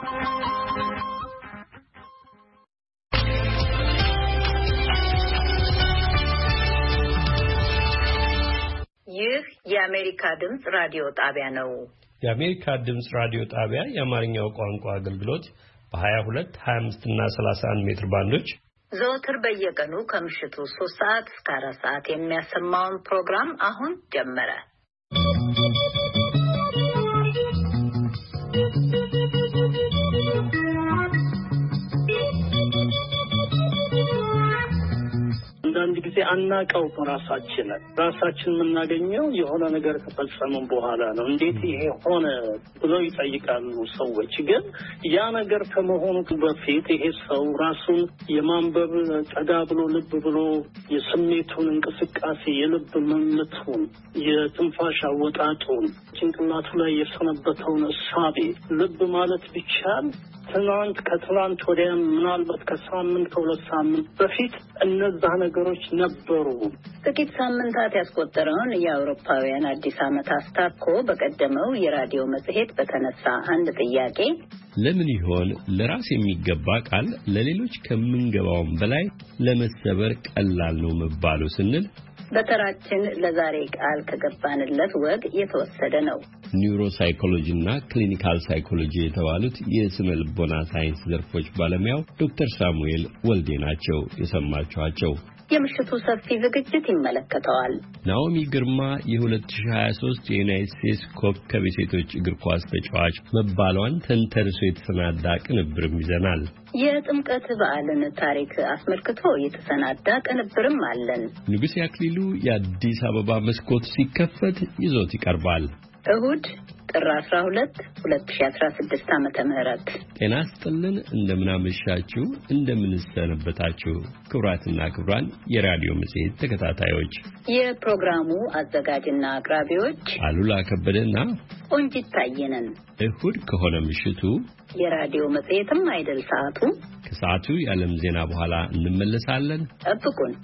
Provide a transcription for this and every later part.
ይህ የአሜሪካ ድምጽ ራዲዮ ጣቢያ ነው። የአሜሪካ ድምጽ ራዲዮ ጣቢያ የአማርኛው ቋንቋ አገልግሎት በ22፣ 25 እና 31 ሜትር ባንዶች ዘወትር በየቀኑ ከምሽቱ 3 ሰዓት እስከ 4 ሰዓት የሚያሰማውን ፕሮግራም አሁን ጀመረ። አንድ ጊዜ አናቀው ራሳችን የምናገኘው የሆነ ነገር ተፈጸመን በኋላ ነው። እንዴት ይሄ ሆነ ብለው ይጠይቃሉ ሰዎች። ግን ያ ነገር ከመሆኑ በፊት ይሄ ሰው ራሱን የማንበብ ጠጋ ብሎ ልብ ብሎ የስሜቱን እንቅስቃሴ የልብ ምቱን የትንፋሽ አወጣጡን ጭንቅላቱ ላይ የሰነበተውን እሳቤ ልብ ማለት ቢቻል ከትናንት ወዲያ ምናልባት ከሳምንት ከሁለት ሳምንት በፊት እነዛ ነገሮች ነበሩ። ጥቂት ሳምንታት ያስቆጠረውን የአውሮፓውያን አዲስ ዓመት አስታኮ በቀደመው የራዲዮ መጽሔት በተነሳ አንድ ጥያቄ ለምን ይሆን ለራስ የሚገባ ቃል ለሌሎች ከምንገባው በላይ ለመሰበር ቀላል ነው መባሉ ስንል በተራችን ለዛሬ ቃል ከገባንለት ወግ የተወሰደ ነው። ኒውሮሳይኮሎጂ እና ክሊኒካል ሳይኮሎጂ የተባሉት የስነ ልቦና ሳይንስ ዘርፎች ባለሙያው ዶክተር ሳሙኤል ወልዴ ናቸው የሰማችኋቸው። የምሽቱ ሰፊ ዝግጅት ይመለከተዋል። ናኦሚ ግርማ የ2023 የዩናይትድ ስቴትስ ኮከብ የሴቶች እግር ኳስ ተጫዋች መባሏን ተንተርሶ የተሰናዳ ቅንብርም ይዘናል። የጥምቀት በዓልን ታሪክ አስመልክቶ የተሰናዳ ቅንብርም አለን። ንጉሴ አክሊሉ የአዲስ አበባ መስኮት ሲከፈት ይዞት ይቀርባል። እሁድ ጥር 12 2016 ዓመተ ምህረት ጤና ይስጥልን። እንደምናመሻችሁ እንደምንሰነበታችሁ ክቡራትና ክቡራን የራዲዮ መጽሔት ተከታታዮች፣ የፕሮግራሙ አዘጋጅና አቅራቢዎች አሉላ ከበደና ቆንጂት ታየነን። እሁድ ከሆነ ምሽቱ የራዲዮ መጽሔትም አይደል ሰዓቱ። ከሰዓቱ የዓለም ዜና በኋላ እንመለሳለን። ጠብቁን።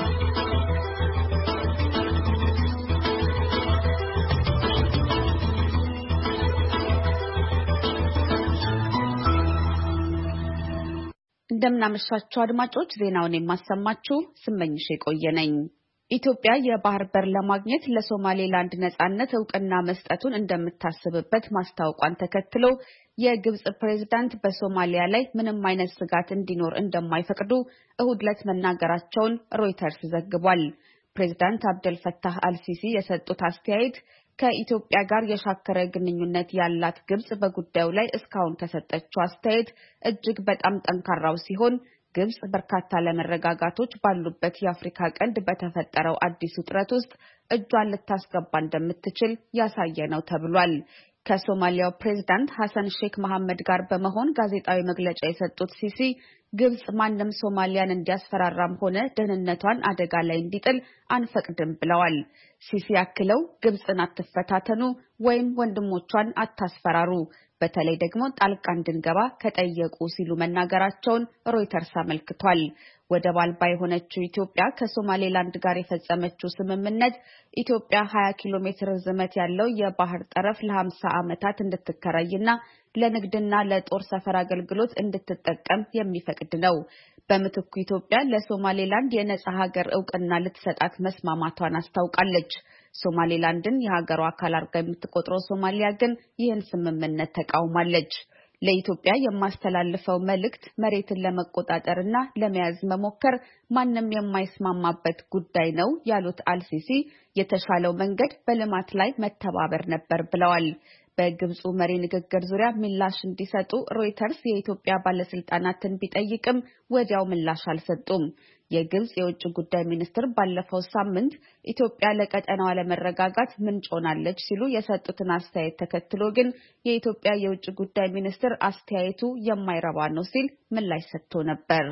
እንደምናመሻችሁ አድማጮች፣ ዜናውን የማሰማችሁ ስመኝሽ የቆየነኝ። ኢትዮጵያ የባህር በር ለማግኘት ለሶማሌላንድ ነጻነት እውቅና መስጠቱን እንደምታስብበት ማስታወቋን ተከትሎ የግብጽ ፕሬዝዳንት በሶማሊያ ላይ ምንም አይነት ስጋት እንዲኖር እንደማይፈቅዱ እሁድ ዕለት መናገራቸውን ሮይተርስ ዘግቧል። ፕሬዝዳንት አብደል ፈታህ አልሲሲ የሰጡት አስተያየት ከኢትዮጵያ ጋር የሻከረ ግንኙነት ያላት ግብጽ በጉዳዩ ላይ እስካሁን ከሰጠችው አስተያየት እጅግ በጣም ጠንካራው ሲሆን ግብጽ በርካታ ለመረጋጋቶች ባሉበት የአፍሪካ ቀንድ በተፈጠረው አዲስ ውጥረት ውስጥ እጇን ልታስገባ እንደምትችል ያሳየ ነው ተብሏል። ከሶማሊያው ፕሬዝዳንት ሐሰን ሼክ መሐመድ ጋር በመሆን ጋዜጣዊ መግለጫ የሰጡት ሲሲ ግብጽ ማንም ሶማሊያን እንዲያስፈራራም ሆነ ደህንነቷን አደጋ ላይ እንዲጥል አንፈቅድም ብለዋል። ሲሲ አክለው ግብጽን አትፈታተኑ ወይም ወንድሞቿን አታስፈራሩ፣ በተለይ ደግሞ ጣልቃ እንድንገባ ከጠየቁ ሲሉ መናገራቸውን ሮይተርስ አመልክቷል። ወደብ አልባ የሆነችው ኢትዮጵያ ከሶማሌላንድ ጋር የፈጸመችው ስምምነት ኢትዮጵያ 20 ኪሎ ሜትር ርዝመት ያለው የባህር ጠረፍ ለ50 ዓመታት እንድትከራይና ለንግድና ለጦር ሰፈር አገልግሎት እንድትጠቀም የሚፈቅድ ነው። በምትኩ ኢትዮጵያ ለሶማሌላንድ የነጻ ሀገር እውቅና ልትሰጣት መስማማቷን አስታውቃለች። ሶማሌላንድን የሀገሯ አካል አድርጋ የምትቆጥረው ሶማሊያ ግን ይህን ስምምነት ተቃውማለች። ለኢትዮጵያ የማስተላልፈው መልእክት መሬትን ለመቆጣጠርና ለመያዝ መሞከር ማንም የማይስማማበት ጉዳይ ነው ያሉት አልሲሲ የተሻለው መንገድ በልማት ላይ መተባበር ነበር ብለዋል። በግብፁ መሪ ንግግር ዙሪያ ምላሽ እንዲሰጡ ሮይተርስ የኢትዮጵያ ባለስልጣናትን ቢጠይቅም ወዲያው ምላሽ አልሰጡም። የግብጽ የውጭ ጉዳይ ሚኒስትር ባለፈው ሳምንት ኢትዮጵያ ለቀጠናው አለመረጋጋት ምንጭ ሆናለች ሲሉ የሰጡትን አስተያየት ተከትሎ ግን የኢትዮጵያ የውጭ ጉዳይ ሚኒስትር አስተያየቱ የማይረባ ነው ሲል ምላሽ ሰጥቶ ነበር።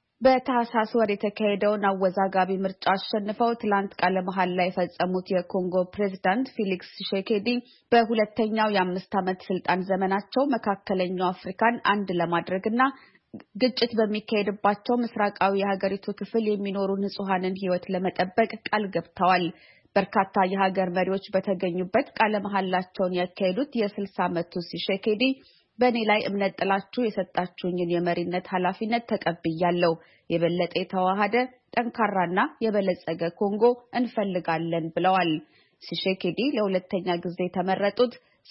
በታህሳስ ወር የተካሄደውን አወዛጋቢ ምርጫ አሸንፈው ትላንት ቃለ መሐላ የፈጸሙት የኮንጎ ፕሬዝዳንት ፌሊክስ ሺሴኬዲ በሁለተኛው የ5 ዓመት ስልጣን ዘመናቸው መካከለኛው አፍሪካን አንድ ለማድረግና ግጭት በሚካሄድባቸው ምስራቃዊ የሀገሪቱ ክፍል የሚኖሩ ንጹሃንን ሕይወት ለመጠበቅ ቃል ገብተዋል። በርካታ የሀገር መሪዎች በተገኙበት ቃለ መሐላቸውን ያካሄዱት የ60 ዓመቱ ሺሴኬዲ በእኔ ላይ እምነት ጥላችሁ የሰጣችሁኝን የመሪነት ኃላፊነት ተቀብያለሁ። የበለጠ የተዋሃደ ጠንካራና የበለጸገ ኮንጎ እንፈልጋለን ብለዋል። ሲሼኬዲ ለሁለተኛ ጊዜ ተመረጡት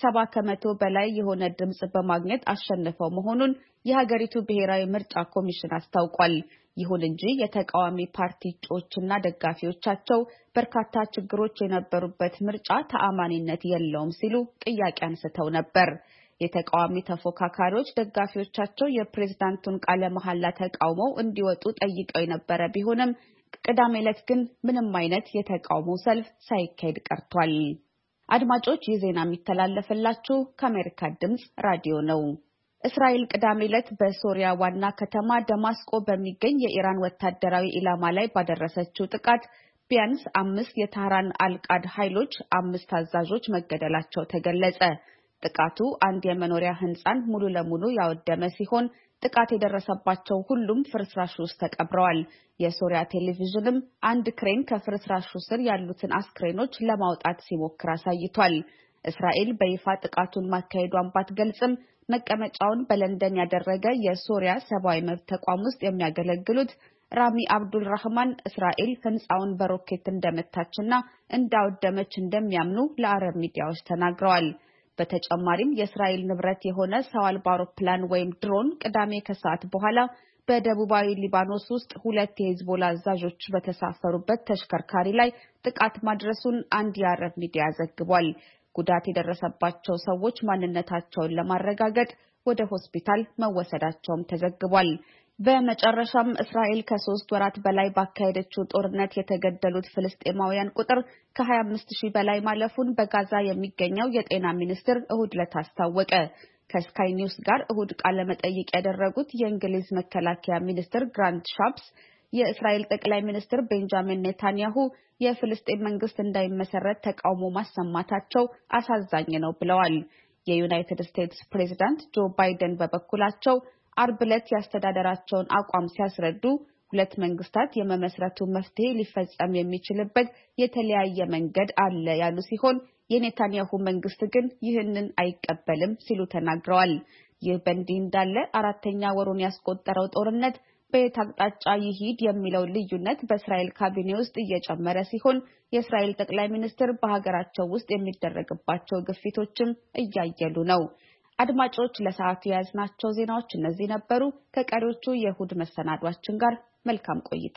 70% በላይ የሆነ ድምጽ በማግኘት አሸንፈው መሆኑን የሀገሪቱ ብሔራዊ ምርጫ ኮሚሽን አስታውቋል። ይሁን እንጂ የተቃዋሚ ፓርቲ እጩዎችና ደጋፊዎቻቸው በርካታ ችግሮች የነበሩበት ምርጫ ተአማኒነት የለውም ሲሉ ጥያቄ አንስተው ነበር። የተቃዋሚ ተፎካካሪዎች ደጋፊዎቻቸው የፕሬዝዳንቱን ቃለ መሐላ ተቃውመው እንዲወጡ ጠይቀው የነበረ ቢሆንም ቅዳሜ ዕለት ግን ምንም አይነት የተቃውሞ ሰልፍ ሳይካሄድ ቀርቷል። አድማጮች ይህ ዜና የሚተላለፍላችሁ ከአሜሪካ ድምጽ ራዲዮ ነው። እስራኤል ቅዳሜ ዕለት በሶሪያ ዋና ከተማ ደማስቆ በሚገኝ የኢራን ወታደራዊ ኢላማ ላይ ባደረሰችው ጥቃት ቢያንስ 5 የታህራን አልቃድ ኃይሎች 5 አዛዦች መገደላቸው ተገለጸ። ጥቃቱ አንድ የመኖሪያ ህንጻን ሙሉ ለሙሉ ያወደመ ሲሆን ጥቃት የደረሰባቸው ሁሉም ፍርስራሽ ውስጥ ተቀብረዋል። የሶሪያ ቴሌቪዥንም አንድ ክሬን ከፍርስራሹ ስር ያሉትን አስክሬኖች ለማውጣት ሲሞክር አሳይቷል። እስራኤል በይፋ ጥቃቱን ማካሄዷን ባትገልጽም መቀመጫውን በለንደን ያደረገ የሶሪያ ሰብአዊ መብት ተቋም ውስጥ የሚያገለግሉት ራሚ አብዱል ረህማን እስራኤል ህንጻውን በሮኬት እንደመታችና እንዳወደመች እንደሚያምኑ ለአረብ ሚዲያዎች ተናግረዋል። በተጨማሪም የእስራኤል ንብረት የሆነ ሰው አልባ አውሮፕላን ወይም ድሮን ቅዳሜ ከሰዓት በኋላ በደቡባዊ ሊባኖስ ውስጥ 2 የሂዝቦላ አዛዦች በተሳፈሩበት ተሽከርካሪ ላይ ጥቃት ማድረሱን አንድ የአረብ ሚዲያ ዘግቧል። ጉዳት የደረሰባቸው ሰዎች ማንነታቸውን ለማረጋገጥ ወደ ሆስፒታል መወሰዳቸውም ተዘግቧል። በመጨረሻም እስራኤል ከ3 ወራት በላይ ባካሄደችው ጦርነት የተገደሉት ፍልስጤማውያን ቁጥር ከ25000 በላይ ማለፉን በጋዛ የሚገኘው የጤና ሚኒስቴር እሁድ ዕለት አስታወቀ። ከስካይ ኒውስ ጋር እሁድ ቃለ መጠይቅ ያደረጉት የእንግሊዝ መከላከያ ሚኒስትር ግራንት ሻፕስ የእስራኤል ጠቅላይ ሚኒስትር ቤንጃሚን ኔታንያሁ የፍልስጤም መንግስት እንዳይመሰረት ተቃውሞ ማሰማታቸው አሳዛኝ ነው ብለዋል። የዩናይትድ ስቴትስ ፕሬዝዳንት ጆ ባይደን በበኩላቸው አርብ ዕለት ያስተዳደራቸውን አቋም ሲያስረዱ 2 መንግስታት የመመስረቱ መፍትሄ ሊፈጸም የሚችልበት የተለያየ መንገድ አለ ያሉ ሲሆን የኔታንያሁ መንግስት ግን ይህንን አይቀበልም ሲሉ ተናግረዋል። ይህ በእንዲህ እንዳለ 4ኛ ወሩን ያስቆጠረው ጦርነት በየት አቅጣጫ ይሂድ የሚለው ልዩነት በእስራኤል ካቢኔ ውስጥ እየጨመረ ሲሆን የእስራኤል ጠቅላይ ሚኒስትር በሀገራቸው ውስጥ የሚደረግባቸው ግፊቶችም እያየሉ ነው። አድማጮች ለሰዓቱ የያዝናቸው ዜናዎች እነዚህ ነበሩ። ከቀሪዎቹ የእሁድ መሰናዷችን ጋር መልካም ቆይታ።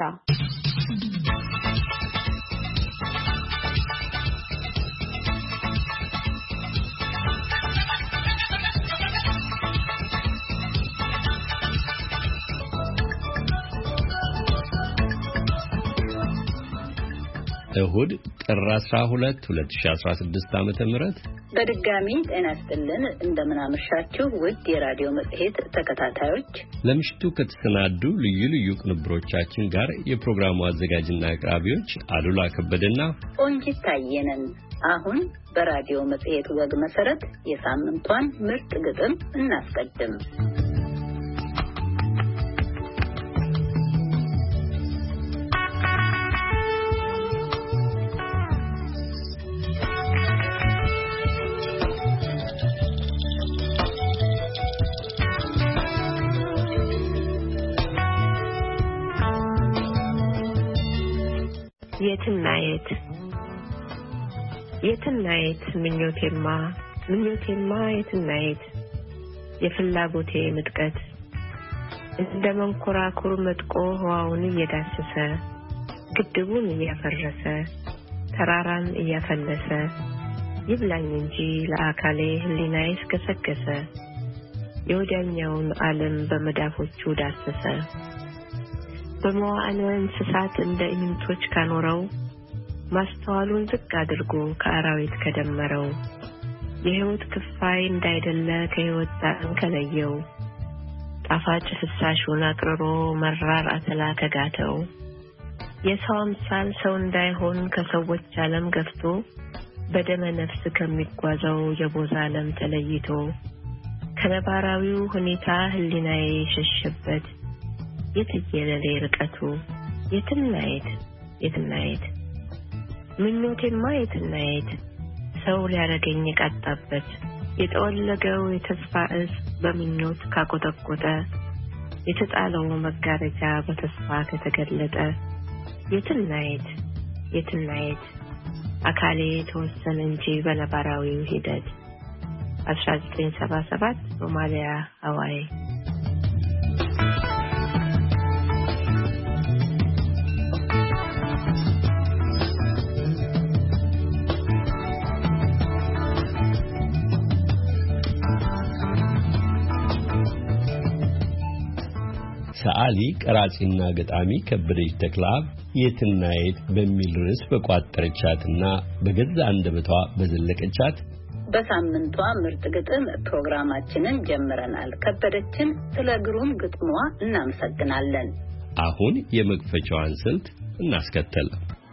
እሁድ ጥር 12 2016 ዓ.ም በድጋሚ ጤና ይስጥልን። እንደምን አመሻችሁ ውድ የራዲዮ መጽሔት ተከታታዮች። ለምሽቱ ከተሰናዱ ልዩ ልዩ ቅንብሮቻችን ጋር የፕሮግራሙ አዘጋጅና አቅራቢዎች አሉላ ከበደና ቆንጂት ታየነን። አሁን በራዲዮ መጽሔት ወግ መሰረት የሳምንቷን ምርጥ ግጥም እናስቀድም። የትናየት ምኞቴማ የትናየት የፍላጎቴ ምጥቀት እንደ መንኮራኩር መጥቆ ህዋውን እየዳሰሰ ግድቡን እያፈረሰ ተራራን እያፈለሰ ይብላኝ እንጂ ለአካሌ ህሊናዬ እስከሰከሰ የወዲያኛውን ዓለም በመዳፎቹ ዳሰሰ። በመዋዕለ እንስሳት እንደ ኢምንቶች ካኖረው ማስተዋሉን ዝቅ አድርጎ ከአራዊት ከደመረው የህይወት ክፋይ እንዳይደለ ከህይወት ጣዕም ከለየው ጣፋጭ ፍሳሹን አቅርሮ መራር አተላ ከጋተው የሰው አምሳል ሰው እንዳይሆን ከሰዎች ዓለም ገፍቶ በደመ ነፍስ ከሚጓዘው የቦዛ ዓለም ተለይቶ ከነባራዊው ሁኔታ ህሊናዬ የሸሸበት የትየለሌ ርቀቱ የትናየት ምኞቴማ የትናየት ሰው ሊያረገኝ የቃጣበት የተወለገው የተስፋ እስ በሚኖት ካቆጠቆጠ የተጣለው መጋረጃ በተስፋ ከተገለጠ የትናየት አካሌ ተወሰነ እንጂ በነባራዊው ሂደት 1977 ሶማሊያ ሃዋይ ሰዓሊ ቀራጺና ገጣሚ ከበደች ተክለአብ የትናየት በሚል ርዕስ በቋጠረቻትና በገዛ አንደበቷ በዘለቀቻት በሳምንቷ ምርጥ ግጥም ፕሮግራማችንን ጀምረናል። ከበደችን ስለ ግሩም ግጥሟ እናመሰግናለን። አሁን የመክፈቻዋን ስልት እናስከተል።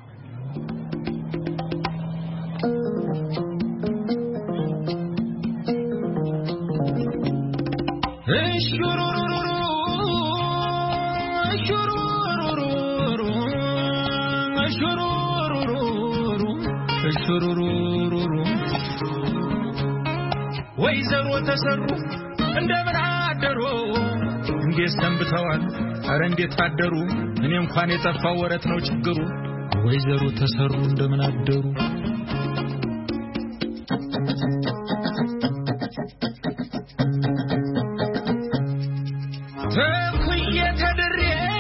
ወይዘሮ ተሰሩ እንደምን አደሩ እንዴት ሰንብተዋል አረ እንዴት አደሩ እኔ እንኳን የጠፋው ወረት ነው ችግሩ ወይዘሮ ተሰሩ እንደምን አደሩ ተኩዬ ተድሬ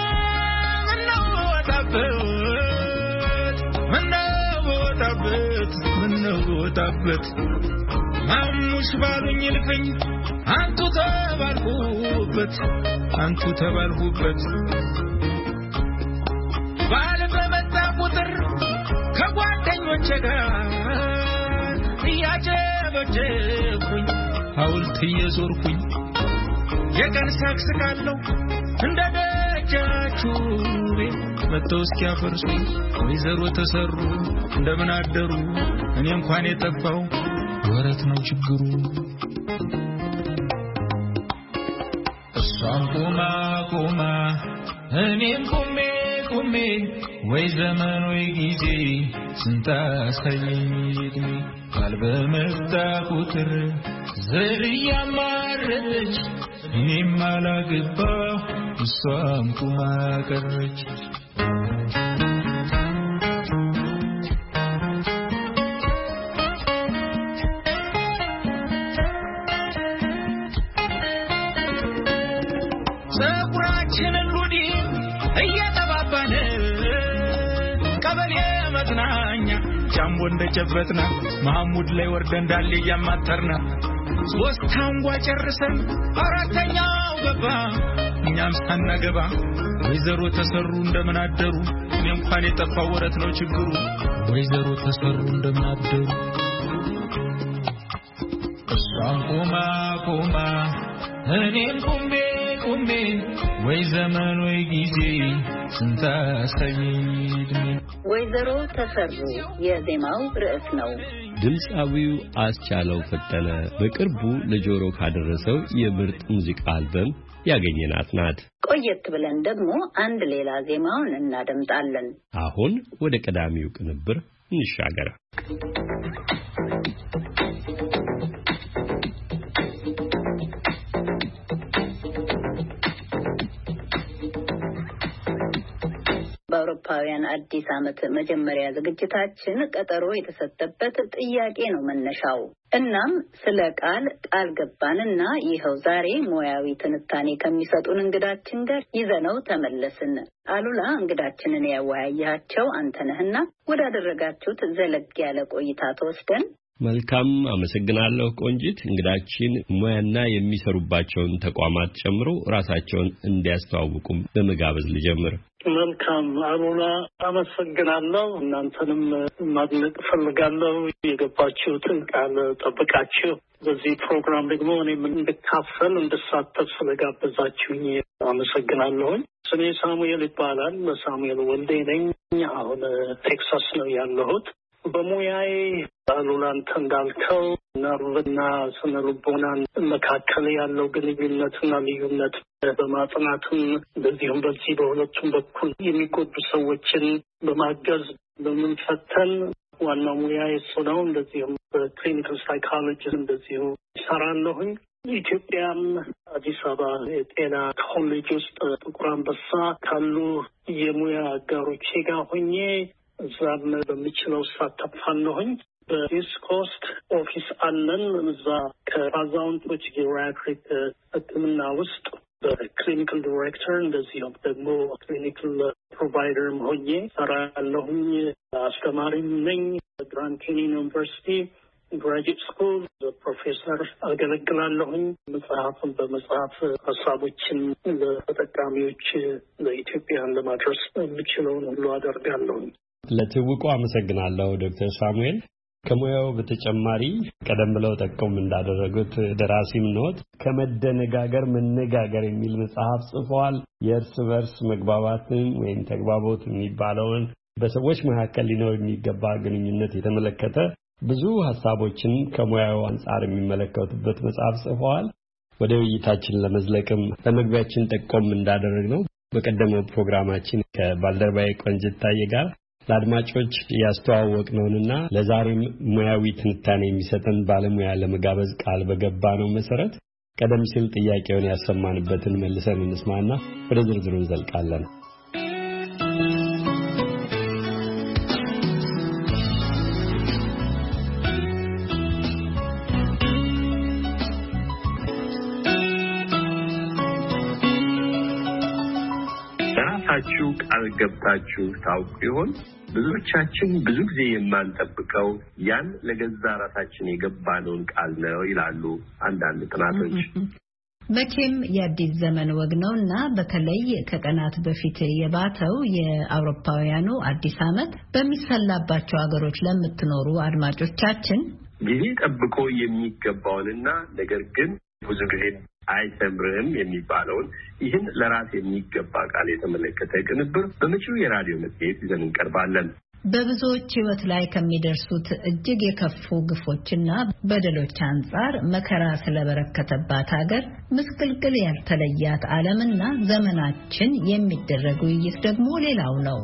ምነው ወጣበት ማሙሽ ባሉኝ ልፍኝ አንቱ ተባልኩበት ባለ በመጣ ቁጥር ከጓደኞቼ ጋር እያጨበጨብኩኝ ሐውልት እየዞርኩኝ የቀን ሳቅስቃለሁ እንደ ደጃችሁ መጥተው እስኪያፈርሱኝ ወይዘሮ ተሰሩ እንደምን አደሩ እኔ እንኳን የጠፋው ወረት ነው ችግሩ እሷም ቆማ እኔም ቆሜ ወይ ዘመን ወይ ጊዜ ስንታሳየኝ እድሜ ባልበመጣ ቁጥር ዘርያ ማረች እኔም አላገባ እሷም ቆማ ቀረች ጃምቦ እንደጨበጥና መሐሙድ ላይ ወርደን ዳሌ ያማተርና ሶስት ታንጓ ጨርሰን አራተኛው ገባ እኛም ሳናገባ ወይዘሮ ተሰሩ እንደምን አደሩ እኔ እንኳን የጠፋው ወረት ነው ችግሩ ወይዘሮ ተሰሩ እንደምን አደሩ እሷም ቆማ እኔም ቆሜ ወይ ዘመን ወይ ጊዜ ስንታሳየኝ እድሜ ወይዘሮ ተሰሩ የዜማው ርዕስ ነው። ድምፃዊው አስቻለው ፈጠነ በቅርቡ ለጆሮ ካደረሰው የምርጥ ሙዚቃ አልበም ያገኘናት ናት። ቆየት ብለን ደግሞ አንድ ሌላ ዜማውን እናደምጣለን። አሁን ወደ ቀዳሚው ቅንብር እንሻገር። በአውሮፓውያን አዲስ ዓመት መጀመሪያ ዝግጅታችን ቀጠሮ የተሰጠበት ጥያቄ ነው መነሻው። እናም ስለ ቃል ገባንና ይኸው ዛሬ ሙያዊ ትንታኔ ከሚሰጡን እንግዳችን ጋር ይዘነው ተመለስን። አሉላ እንግዳችንን ያወያያቸው አንተነህና ወዳደረጋችሁት ዘለግ ያለ ቆይታ ተወስደን መልካም አመሰግናለሁ ቆንጂት። እንግዳችን ሙያና የሚሰሩባቸውን ተቋማት ጨምሮ ራሳቸውን እንዲያስተዋውቁም በመጋበዝ ልጀምር። መልካም አሉላ አመሰግናለሁ። እናንተንም ማድነቅ ፈልጋለሁ። የገባችሁትን ቃል ጠብቃችሁ በዚህ ፕሮግራም ደግሞ እኔም እንድሳተፍ ስለጋበዛችሁኝ አመሰግናለሁ። ስሜ ሳሙኤል ይባላል። ሳሙኤል ወልዴ ነኝ። አሁን ቴክሳስ ነው ያለሁት። በሙያዬ አሉላ አንተ እንዳልከው ነርቭና ስነ ልቦናን መካከል ያለው ግንኙነትና ልዩነት በማጥናትም በዚህም በዚህ በሁለቱም በኩል የሚጎዱ ሰዎችን በማገዝ በመፈተን ዋናው ሙያዬ እሱ ነው። እንደዚሁም በክሊኒካል ሳይኮሎጂ እንደዚሁ ሰራለሁኝ። ኢትዮጵያም አዲስ አበባ የጤና ኮሌጅ ውስጥ ጥቁር አንበሳ ካሉ የሙያ አጋሮቼ ጋር ሆኜ እዛም በምችለው ሳተፋለሁኝ። በኢስት ኮስት ኦፊስ አለን። እዛ ከአዛውንቶች ጄሪያትሪክ ሕክምና ውስጥ በክሊኒካል ዲሬክተር እንደዚሁም ደግሞ ክሊኒካል ፕሮቫይደርም ሆኜ ሰራለሁኝ። አስተማሪም ነኝ። ግራንድ ኬንያን ዩኒቨርሲቲ ግራጁዌት ስኩል ፕሮፌሰር አገለግላለሁኝ። መጽሐፍን በመጽሐፍ ሀሳቦችን ለተጠቃሚዎች ለኢትዮጵያን ለማድረስ የምችለውን ሁሉ አደርጋለሁኝ። ለትውቁ አመሰግናለሁ ዶክተር ሳሙኤል። ከሙያው በተጨማሪ ቀደም ብለው ጠቆም እንዳደረጉት ደራሲም ኖት። ከመደነጋገር መነጋገር የሚል መጽሐፍ ጽፈዋል። የእርስ በርስ መግባባትን ወይም ተግባቦት የሚባለውን በሰዎች መካከል ሊኖር የሚገባ ግንኙነት የተመለከተ ብዙ ሀሳቦችን ከሙያው አንጻር የሚመለከቱበት መጽሐፍ ጽፈዋል። ወደ ውይይታችን ለመዝለቅም በመግቢያችን ጠቆም እንዳደረግነው በቀደመው ፕሮግራማችን ከባልደረባዬ ቆንጅት ታዬ ጋር ለአድማጮች ያስተዋወቅነውንና ለዛሬም ሙያዊ ትንታኔ የሚሰጠን ባለሙያ ለመጋበዝ ቃል በገባነው መሰረት ቀደም ሲል ጥያቄውን ያሰማንበትን መልሰን እንስማና ወደ ዝርዝሩ እንዘልቃለን። ራሳችሁ ቃል ገብታችሁ ታውቁ ይሆን? ብዙዎቻችን ብዙ ጊዜ የማንጠብቀው ያን ለገዛ ራሳችን የገባነውን ቃል ነው ይላሉ አንዳንድ ጥናቶች። መቼም የአዲስ ዘመን ወግ ነውና በተለይ ከቀናት በፊት የባተው የአውሮፓውያኑ አዲስ ዓመት በሚሰላባቸው ሀገሮች ለምትኖሩ አድማጮቻችን ጊዜ ጠብቆ የሚገባውንና ነገር ግን ብዙ ጊዜ አይሰምርም የሚባለውን ይህን ለራስ የሚገባ ቃል የተመለከተ ቅንብር በመጪው የራዲዮ መጽሔት ይዘን እንቀርባለን። በብዙዎች ሕይወት ላይ ከሚደርሱት እጅግ የከፉ ግፎችና በደሎች አንጻር መከራ ስለበረከተባት ሀገር ምስቅልቅል ያልተለያት ዓለምና ዘመናችን የሚደረግ ውይይት ደግሞ ሌላው ነው።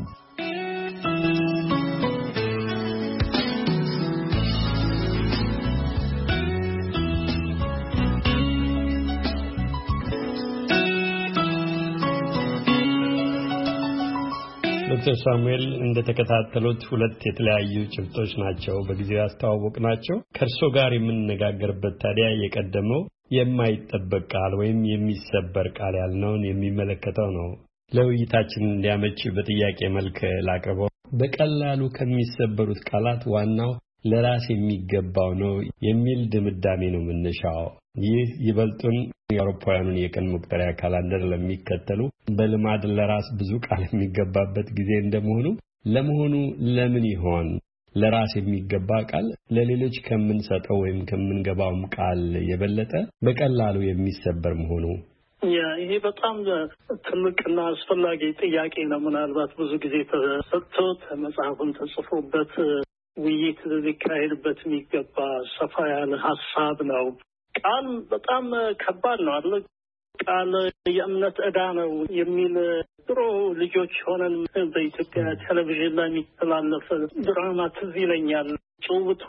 ዶክተር ሳሙኤል እንደተከታተሉት ሁለት የተለያዩ ጭብጦች ናቸው በጊዜው ያስተዋወቅናቸው። ከእርሶ ጋር የምንነጋገርበት ታዲያ የቀደመው የማይጠበቅ ቃል ወይም የሚሰበር ቃል ያልነውን የሚመለከተው ነው። ለውይይታችን እንዲያመች በጥያቄ መልክ ላቅርበው። በቀላሉ ከሚሰበሩት ቃላት ዋናው ለራስ የሚገባው ነው የሚል ድምዳሜ ነው መነሻው። ይህ ይበልጡን የአውሮፓውያኑን የቀን መቁጠሪያ ካላንደር ለሚከተሉ በልማድ ለራስ ብዙ ቃል የሚገባበት ጊዜ እንደመሆኑ ለመሆኑ ለምን ይሆን ለራስ የሚገባ ቃል ለሌሎች ከምንሰጠው ወይም ከምንገባውም ቃል የበለጠ በቀላሉ የሚሰበር መሆኑ? ይሄ በጣም ትልቅና አስፈላጊ ጥያቄ ነው። ምናልባት ብዙ ጊዜ ተሰጥቶት መጽሐፉን ተጽፎበት ውይይት ሊካሄድበት የሚገባ ሰፋ ያለ ሀሳብ ነው። ቃል በጣም ከባድ ነው አይደል? ቃል የእምነት ዕዳ ነው የሚል ድሮ ልጆች ሆነን በኢትዮጵያ ቴሌቪዥን ላይ የሚተላለፍ ድራማ ትዝ ይለኛል። ጭውቱ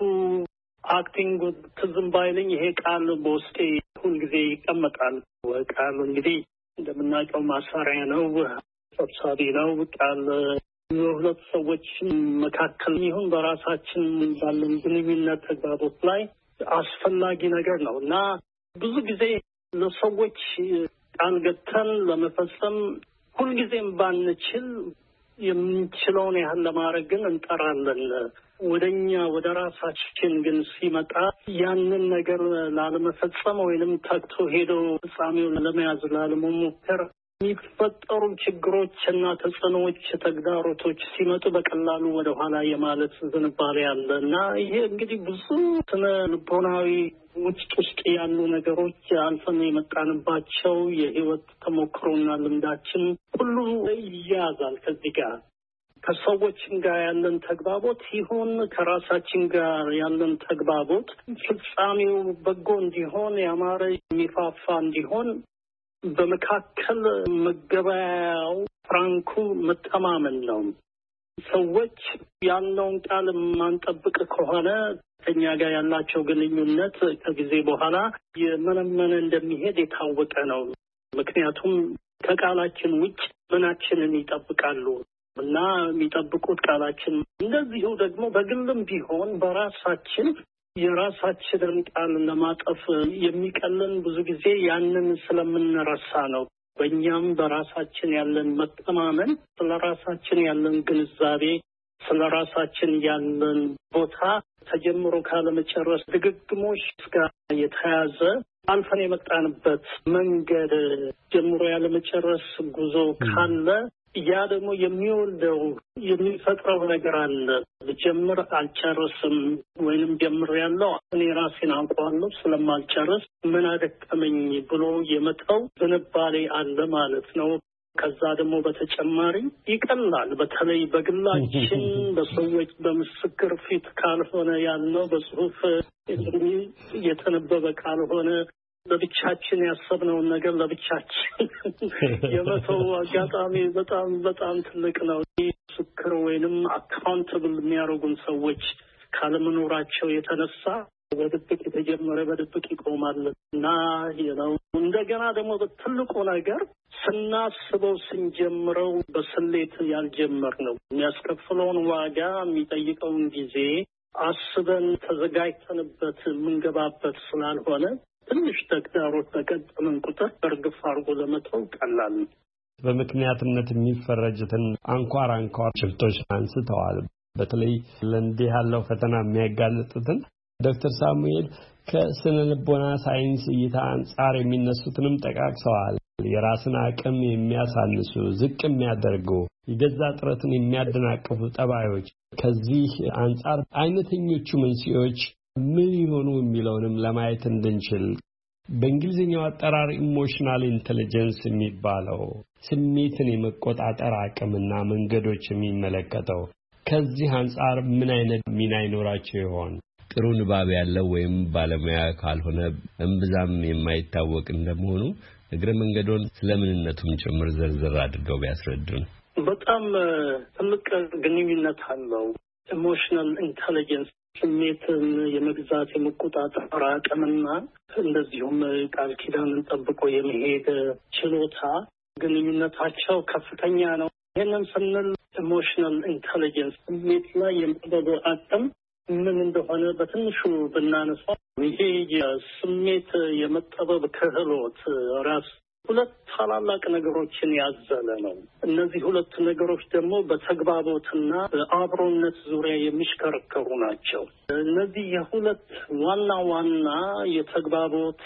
አክቲንግ ትዝም ባይለኝ ይሄ ቃል በውስጤ ሁልጊዜ ይቀመጣል። ቃል እንግዲህ እንደምናውቀው ማሰሪያ ነው፣ ሰብሳቢ ነው። ቃል በሁለት ሰዎች መካከል ይሁን በራሳችን ባለን ግንኙነት ተግባቦት ላይ አስፈላጊ ነገር ነው እና ብዙ ጊዜ ለሰዎች ቃል ገብተን ለመፈጸም ሁልጊዜም ባንችል የምንችለውን ያህል ለማድረግ ግን እንጠራለን። ወደኛ ወደ ራሳችን ግን ሲመጣ ያንን ነገር ላለመፈጸም ወይንም ተግቶ ሄዶ ፍጻሜውን ለመያዝ ላለመሞከር የሚፈጠሩ ችግሮች እና ተጽዕኖዎች፣ ተግዳሮቶች ሲመጡ በቀላሉ ወደ ኋላ የማለት ዝንባሌ አለ እና ይሄ እንግዲህ ብዙ ስነ ልቦናዊ ውስጥ ያሉ ነገሮች አልፈን የመጣንባቸው የህይወት ተሞክሮና ልምዳችን ሁሉ ይያዛል። ከዚህ ጋር ከሰዎችን ጋር ያለን ተግባቦት ይሁን ከራሳችን ጋር ያለን ተግባቦት ፍጻሜው በጎ እንዲሆን ያማረ የሚፋፋ እንዲሆን በመካከል መገበያያው ፍራንኩ መተማመን ነው። ሰዎች ያለውን ቃል ማንጠብቅ ከሆነ ከኛ ጋር ያላቸው ግንኙነት ከጊዜ በኋላ የመነመነ እንደሚሄድ የታወቀ ነው። ምክንያቱም ከቃላችን ውጭ ምናችንን ይጠብቃሉ እና የሚጠብቁት ቃላችን እንደዚሁ ደግሞ በግልም ቢሆን በራሳችን የራሳችንን ቃል ለማጠፍ የሚቀለን ብዙ ጊዜ ያንን ስለምንረሳ ነው። በእኛም በራሳችን ያለን መተማመን፣ ስለራሳችን ያለን ግንዛቤ፣ ስለራሳችን ያለን ቦታ ተጀምሮ ካለመጨረስ ድግግሞሽ ጋር የተያዘ አልፈን የመጣንበት መንገድ ጀምሮ ያለመጨረስ ጉዞ ካለ ያ ደግሞ የሚወልደው የሚፈጥረው ነገር አለ። ጀምር አልጨርስም ወይንም ጀምር ያለው እኔ ራሴን አውቀዋለሁ ስለማልጨርስ ምን አደከመኝ ብሎ የመተው ዝንባሌ አለ ማለት ነው። ከዛ ደግሞ በተጨማሪ ይቀላል። በተለይ በግላችን በሰዎች በምስክር ፊት ካልሆነ ያለው በጽሁፍ የተነበበ ካልሆነ ለብቻችን ያሰብነውን ነገር ለብቻችን የመተው አጋጣሚ በጣም በጣም ትልቅ ነው። ምስክር ወይንም አካውንታብል የሚያደርጉን ሰዎች ካለመኖራቸው የተነሳ በድብቅ የተጀመረ በድብቅ ይቆማል እና ነው። እንደገና ደግሞ በትልቁ ነገር ስናስበው ስንጀምረው በስሌት ያልጀመር ነው። የሚያስከፍለውን ዋጋ የሚጠይቀውን ጊዜ አስበን ተዘጋጅተንበት የምንገባበት ስላልሆነ ትንሽ ተግዳሮት በገጠመን ቁጥር በእርግፍ አድርጎ ለመተው ቀላል ነው። በምክንያትነት የሚፈረጁትን አንኳር ጭብጦች አንስተዋል። በተለይ ለእንዲህ ያለው ፈተና የሚያጋልጡትን ዶክተር ሳሙኤል ከስነ ልቦና ሳይንስ እይታ አንጻር የሚነሱትንም ጠቃቅሰዋል። የራስን አቅም የሚያሳንሱ ዝቅ የሚያደርጉ የገዛ ጥረትን የሚያደናቅፉ ጠባዮች ከዚህ አንጻር አይነተኞቹ መንስኤዎች ምን ይሆኑ የሚለውንም ለማየት እንድንችል በእንግሊዝኛው አጠራር ኢሞሽናል ኢንተለጀንስ የሚባለው ስሜትን የመቆጣጠር አቅምና መንገዶች የሚመለከተው ከዚህ አንጻር ምን አይነት ሚና ይኖራቸው ይሆን? ጥሩ ንባብ ያለው ወይም ባለሙያ ካልሆነ እምብዛም የማይታወቅ እንደመሆኑ እግረ መንገዶን ስለምንነቱም ጭምር ዝርዝር አድርገው ቢያስረዱን። በጣም ትልቅ ግንኙነት አለው። ኢሞሽናል ኢንተለጀንስ ስሜትን የመግዛት የመቆጣጠር አቅምና እንደዚሁም ቃል ኪዳንን ጠብቆ የመሄድ ችሎታ ግንኙነታቸው ከፍተኛ ነው። ይህንን ስንል ኢሞሽናል ኢንተለጀንስ ስሜት ላይ የመጠበብ አቅም ምን እንደሆነ በትንሹ ብናነሳ ይሄ የስሜት የመጠበብ ክህሎት ራስ ሁለት ታላላቅ ነገሮችን ያዘለ ነው። እነዚህ ሁለት ነገሮች ደግሞ በተግባቦትና በአብሮነት ዙሪያ የሚሽከረከሩ ናቸው። እነዚህ የሁለት ዋና የተግባቦት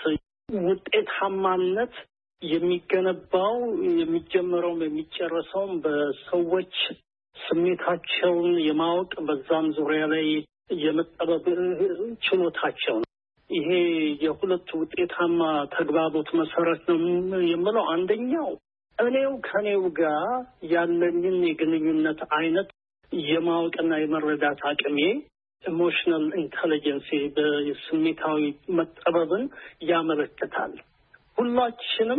ውጤታማነት የሚገነባው የሚጀምረውም የሚጨረሰውም በሰዎች ስሜታቸውን የማወቅ በዛም ዙሪያ ላይ የመጠበብ ችሎታቸው ነው። ይሄ የሁለቱ ውጤታማ ተግባቦት መሰረት ነው የምለው አንደኛው እኔው ከኔው ጋር ያለኝን የግንኙነት አይነት የማወቅና የመረዳት አቅሜ ኢሞሽናል ኢንተለጀንስ በስሜታዊ መጠበብን ያመለክታል። ሁላችንም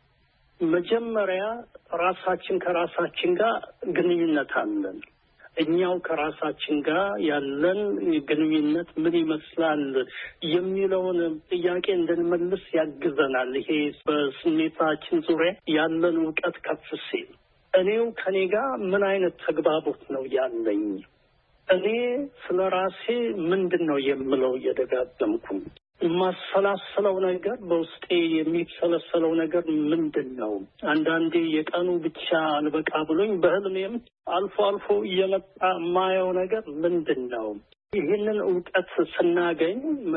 መጀመሪያ ራሳችን ከራሳችን ጋር ግንኙነት አለን። እኛው ከራሳችን ጋር ያለን ግንኙነት ምን ይመስላል የሚለውን ጥያቄ እንድንመልስ ያግዘናል። ይሄ በስሜታችን ዙሪያ ያለን እውቀት ከፍ ሲል እኔው ከኔ ጋር ምን አይነት ተግባቦት ነው ያለኝ? እኔ ስለ ራሴ ምንድን ነው የምለው እየደጋገምኩ የማሰላስለው ነገር በውስጤ የሚሰለሰለው ነገር ምንድን ነው? አንዳንዴ የቀኑ ብቻ አልበቃ ብሎኝ በህልሜም አልፎ አልፎ እየመጣ የማየው ነገር ምንድን ነው? ይህንን እውቀት ስናገኝ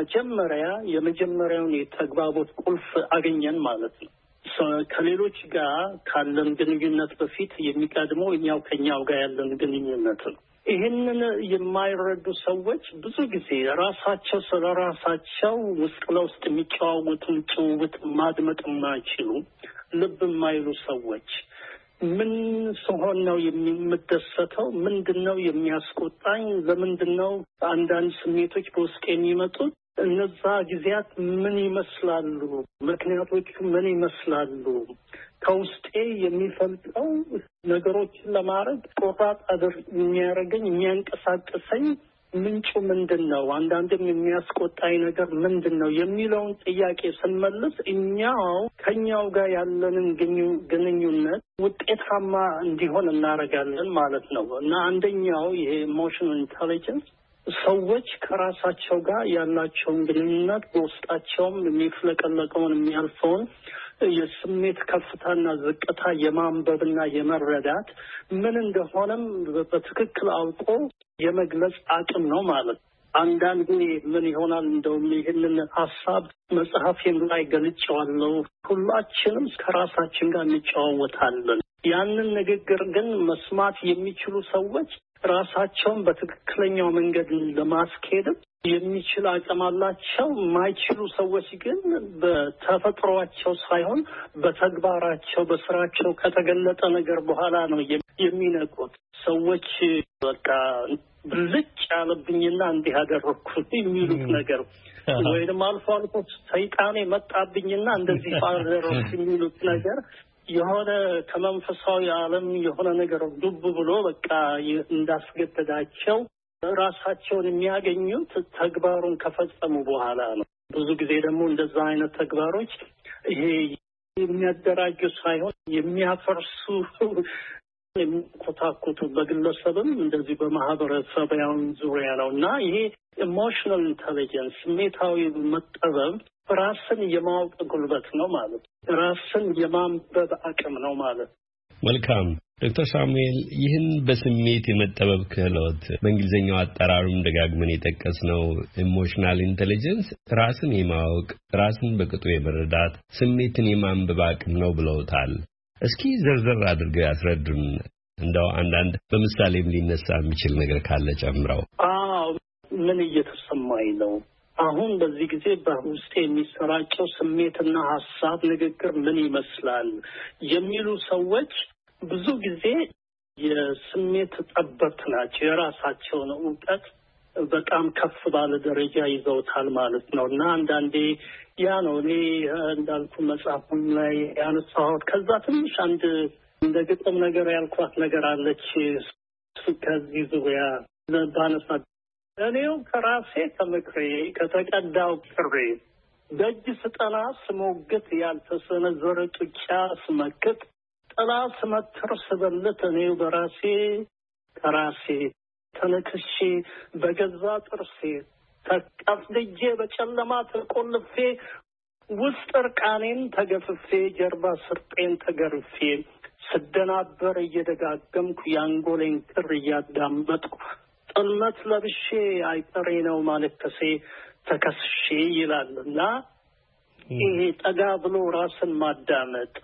የመጀመሪያውን የተግባቦት ቁልፍ አገኘን ማለት ነው። ከሌሎች ጋር ካለን ግንኙነት በፊት የሚቀድመው እኛው ከኛው ጋር ያለን ግንኙነት ነው። ይህንን የማይረዱ ሰዎች ብዙ ጊዜ ራሳቸው ስለ ራሳቸው ውስጥ ለውስጥ የሚጨዋወቱን ጭውውት ማድመጥ የማይችሉ ልብ የማይሉ ሰዎች ምን ስሆን ነው የምደሰተው? ምንድን ነው የሚያስቆጣኝ? ለምንድን ነው አንዳንድ ስሜቶች በውስጥ የሚመጡት? እነዛ ጊዜያት ምን ይመስላሉ? ምክንያቶቹ ምን ይመስላሉ? ከውስጤ የሚፈልቀው ነገሮችን ለማድረግ ቆራጥ የሚያደርገኝ የሚያንቀሳቅሰኝ ምንጩ ምንድን ነው? አንዳንድም የሚያስቆጣኝ ነገር ምንድን ነው የሚለውን ጥያቄ ስንመልስ ከኛው ጋር ያለንን ግንኙነት ውጤታማ እንዲሆን እናደርጋለን ማለት ነው። እና አንደኛው ይሄ ኢሞሽናል ኢንተሊጀንስ ሰዎች ከራሳቸው ጋር ያላቸውን ግንኙነት በውስጣቸውም የሚፍለቀለቀውን የሚያልፈውን የስሜት ከፍታና ዝቅታ የማንበብና የመረዳት ምን እንደሆነም በትክክል አውቆ የመግለጽ አቅም ነው ማለት ነው። አንዳንዴ ምን ይሆናል እንደውም ይህንን ሀሳብ መጽሐፌም ላይ ገልጬዋለሁ። ሁላችንም ከራሳችን ጋር እንጨዋወታለን። ያንን ንግግር ግን መስማት የሚችሉ ሰዎች ራሳቸውን በትክክለኛው መንገድ ለማስኬድ የሚችል አቅም አላቸው። የማይችሉ ሰዎች ግን በተፈጥሯቸው ሳይሆን በተግባራቸው በስራቸው ከተገለጠ ነገር በኋላ ነው የሚነቁት። ሰዎች በቃ ብልጭ ያለብኝና እንዲህ አደረኩት የሚሉት ነገር ወይም አልፎ አልፎ ሰይጣኔ መጣብኝና እንደዚህ አደረኩ የሚሉት ነገር የሆነ ከመንፈሳዊ ዓለም የሆነ ነገር ዱብ ብሎ በቃ እንዳስገደዳቸው ራሳቸውን የሚያገኙት ተግባሩን ከፈጸሙ በኋላ ነው። ብዙ ጊዜ ደግሞ እንደዛ አይነት ተግባሮች ይሄ የሚያደራጁ ሳይሆን የሚያፈርሱ የሚኮታኩቱ በግለሰብም እንደዚህ በማህበረሰባዊ ዙሪያ ነው እና ይሄ ኢሞሽናል ኢንተሊጀንስ ስሜታዊ መጠበብ ራስን የማወቅ ጉልበት ነው ማለት ነው። ራስን የማንበብ አቅም ነው ማለት ነው። መልካም ዶክተር ሳሙኤል ይህን በስሜት የመጠበብ ክህሎት በእንግሊዝኛው አጠራሩም ደጋግመን የጠቀስነው ኢሞሽናል ኢንተሊጀንስ ራስን የማወቅ ራስን በቅጡ የመረዳት ስሜትን የማንበብ አቅም ነው ብለውታል። እስኪ ዝርዝር አድርገው ያስረዱን። እንደው አንዳንድ በምሳሌም ሊነሳ የሚችል ነገር ካለ ጨምረው። ምን እየተሰማኝ ነው አሁን በዚህ ጊዜ በውስጤ የሚሰራጨው ስሜትና ሀሳብ ንግግር ምን ይመስላል የሚሉ ሰዎች ብዙ ጊዜ የስሜት ጠበብት ናቸው። የራሳቸውን እውቀት በጣም ከፍ ባለ ደረጃ ይዘውታል ማለት ነው እና አንዳንዴ ያ ነው እኔ እንዳልኩ መጽሐፉን ላይ ያነሳሁት። ከዛ ትንሽ አንድ እንደ ግጥም ነገር ያልኳት ነገር አለች ከዚህ ዙሪያ ባነሳ እኔው ከራሴ ከምክሬ ከተቀዳው ቅሬ ደጅ ስጠና ስሞግት ያልተሰነዘረ ጡጫ ስመክት ጥላ ስመትር ስበልት እኔው በራሴ ከራሴ ተነክሼ በገዛ ጥርሴ ተቀፍድጄ በጨለማ ተቆልፌ ውስጥ እርቃኔን ተገፍፌ ጀርባ ስርጤን ተገርፌ ስደናበር እየደጋገምኩ የአንጎሌን ክር እያዳመጥኩ ጥልመት ለብሼ አይጠሬ ነው ማለከሴ ተከስሼ ይላልና ይሄ ጠጋ ብሎ ራስን ማዳመጥ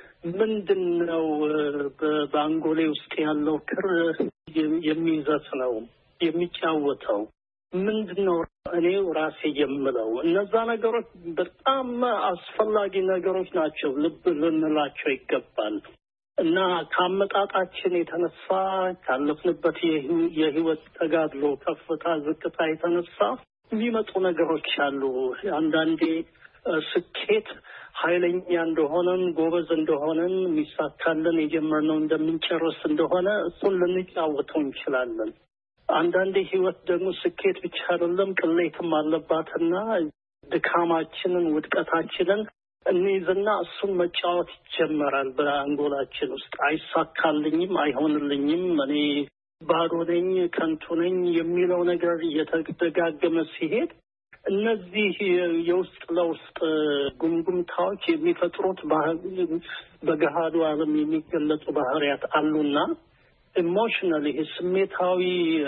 ምንድነው በአንጎሌ ውስጥ ያለው ክር የሚይዘት ነው የሚጫወተው ምንድነው እኔው ራሴ የምለው እነዛ ነገሮች በጣም አስፈላጊ ነገሮች ናቸው። ልብ ልንላቸው ይገባል እና ከአመጣጣችን የተነሳ ካለፍንበት የህይወት ተጋድሎ ከፍታ ዝቅታ የተነሳ የሚመጡ ነገሮች አሉ። አንዳንዴ ስኬት ኃይለኛ እንደሆነን ጎበዝ እንደሆነን የሚሳካልን የጀመርነው እንደምንጨርስ እንደሆነ እሱን ልንጫወተው እንችላለን። አንዳንዴ ህይወት ደግሞ ስኬት ብቻ አይደለም ቅሌትም አለባትና ድካማችንን ውድቀታችንን እንይዝና እሱን መጫወት ይጀመራል በአንጎላችን ውስጥ። አይሳካልኝም፣ አይሆንልኝም፣ እኔ ባዶ ነኝ፣ ከንቱ ነኝ የሚለው ነገር እየተደጋገመ ሲሄድ እነዚህ የውስጥ ለውስጥ ጉምጉምታዎች የሚፈጥሩት በገሃዱ ዓለም የሚገለጡ ባህሪያት አሉና ኢሞሽናል ይሄ ስሜታዊ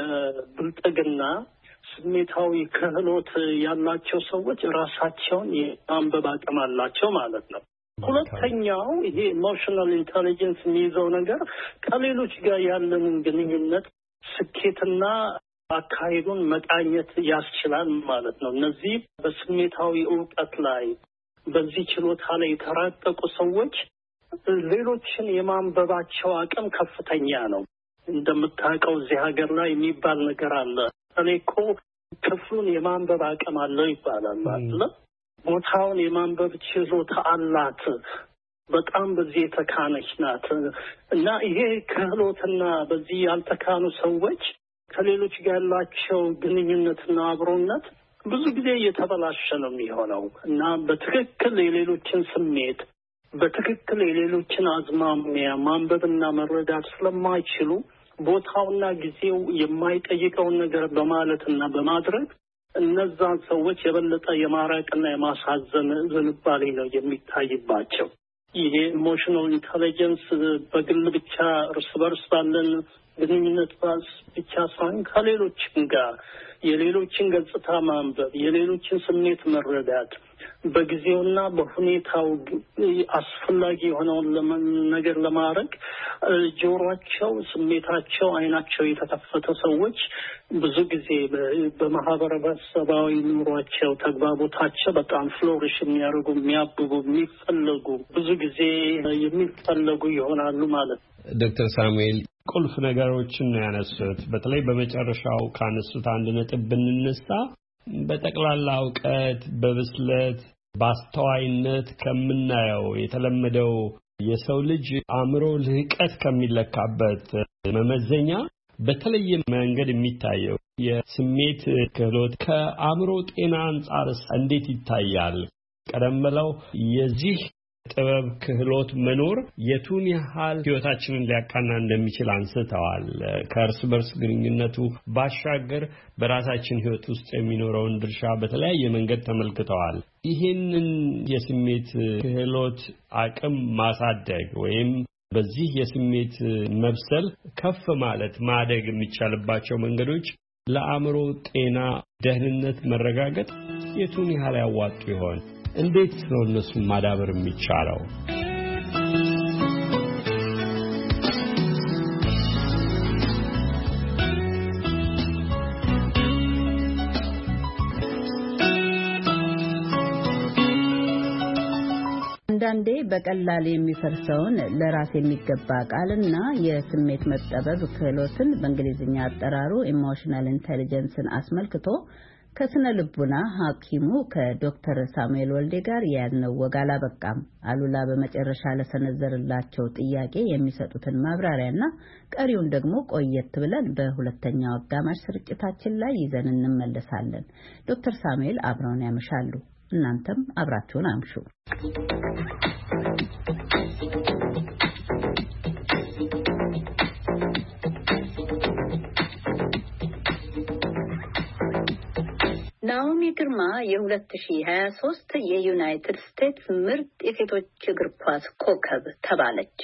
ብልጥግና ስሜታዊ ክህሎት ያላቸው ሰዎች ራሳቸውን የማንበብ አቅም አላቸው ማለት ነው። ሁለተኛው ይሄ ኢሞሽናል ኢንተሊጀንስ የሚይዘው ነገር ከሌሎች ጋር ያለንን ግንኙነት ስኬትና አካሄዱን መቃኘት ያስችላል ማለት ነው። እነዚህ በስሜታዊ እውቀት ላይ በዚህ ችሎታ ላይ የተራቀቁ ሰዎች ሌሎችን የማንበባቸው አቅም ከፍተኛ ነው። እንደምታውቀው እዚህ ሀገር ላይ የሚባል ነገር አለ። እኔ እኮ ክፍሉን የማንበብ አቅም አለው ይባላል አይደል? ቦታውን የማንበብ ችሎታ አላት። በጣም በዚህ የተካነች ናት እና ይሄ ክህሎትና በዚህ ያልተካኑ ሰዎች ከሌሎች ጋር ያላቸው ግንኙነትና አብሮነት ብዙ ጊዜ እየተበላሸ ነው የሚሆነው እና በትክክል የሌሎችን ስሜት በትክክል የሌሎችን አዝማሚያ ማንበብና መረዳት ስለማይችሉ ቦታውና ጊዜው የማይጠይቀውን ነገር በማለትና በማድረግ እነዛን ሰዎች የበለጠ የማራቅና የማሳዘን ዝንባሌ ነው የሚታይባቸው። ይሄ ኢሞሽናል ኢንተለጀንስ በግል ብቻ እርስ በርስ ባለን ግንኙነት ብቻ ሳይሆን ከሌሎችም ጋር የሌሎችን ገጽታ ማንበብ፣ የሌሎችን ስሜት መረዳት፣ በጊዜውና በሁኔታው አስፈላጊ የሆነውን ነገር ለማድረግ ጆሮአቸው፣ ስሜታቸው፣ አይናቸው የተከፈተ ሰዎች ብዙ ጊዜ በማህበረሰባዊ ኑሯቸው ተግባቦታቸው በጣም ፍሎሪሽ የሚያደርጉ የሚያብቡ የሚፈለጉ ብዙ ጊዜ የሚፈለጉ ይሆናሉ ማለት ነው። ዶክተር ሳሙኤል ቁልፍ ነገሮችን ነው ያነሱት። በተለይ በመጨረሻው ካነሱት አንድ ነጥብ ብንነሳ በጠቅላላ እውቀት፣ በብስለት፣ በአስተዋይነት ከምናየው የተለመደው የሰው ልጅ አእምሮ ልህቀት ከሚለካበት መመዘኛ በተለየ መንገድ የሚታየው የስሜት ክህሎት ከአእምሮ ጤና አንጻር እንዴት ይታያል? ቀደም ብለው የዚህ ጥበብ ክህሎት መኖር የቱን ያህል ህይወታችንን ሊያቃና እንደሚችል አንስተዋል። ከእርስ በርስ ግንኙነቱ ባሻገር በራሳችን ህይወት ውስጥ የሚኖረውን ድርሻ በተለያየ መንገድ ተመልክተዋል። ይህንን የስሜት ክህሎት አቅም ማሳደግ ወይም በዚህ የስሜት መብሰል ከፍ ማለት ማደግ የሚቻልባቸው መንገዶች ለአእምሮ ጤና ደህንነት መረጋገጥ የቱን ያህል ያዋጡ ይሆን? እንዴት ነው እነሱን ማዳበር የሚቻለው? አንዳንዴ በቀላል የሚፈርሰውን ለራስ የሚገባ ቃልና የስሜት መጠበብ ክህሎትን በእንግሊዝኛ አጠራሩ ኢሞሽናል ኢንተለጀንስን አስመልክቶ ከስነ ልቡና ሐኪሙ ከዶክተር ሳሙኤል ወልዴ ጋር ያልነው ወግ አላበቃም። አሉላ በመጨረሻ ለሰነዘርላቸው ጥያቄ የሚሰጡትን ማብራሪያና ቀሪውን ደግሞ ቆየት ብለን በሁለተኛው አጋማሽ ስርጭታችን ላይ ይዘን እንመለሳለን። ዶክተር ሳሙኤል አብረውን ያመሻሉ። እናንተም አብራችሁን አምሹ። ናኦሚ ግርማ የ2023 የዩናይትድ ስቴትስ ምርጥ የሴቶች እግር ኳስ ኮከብ ተባለች።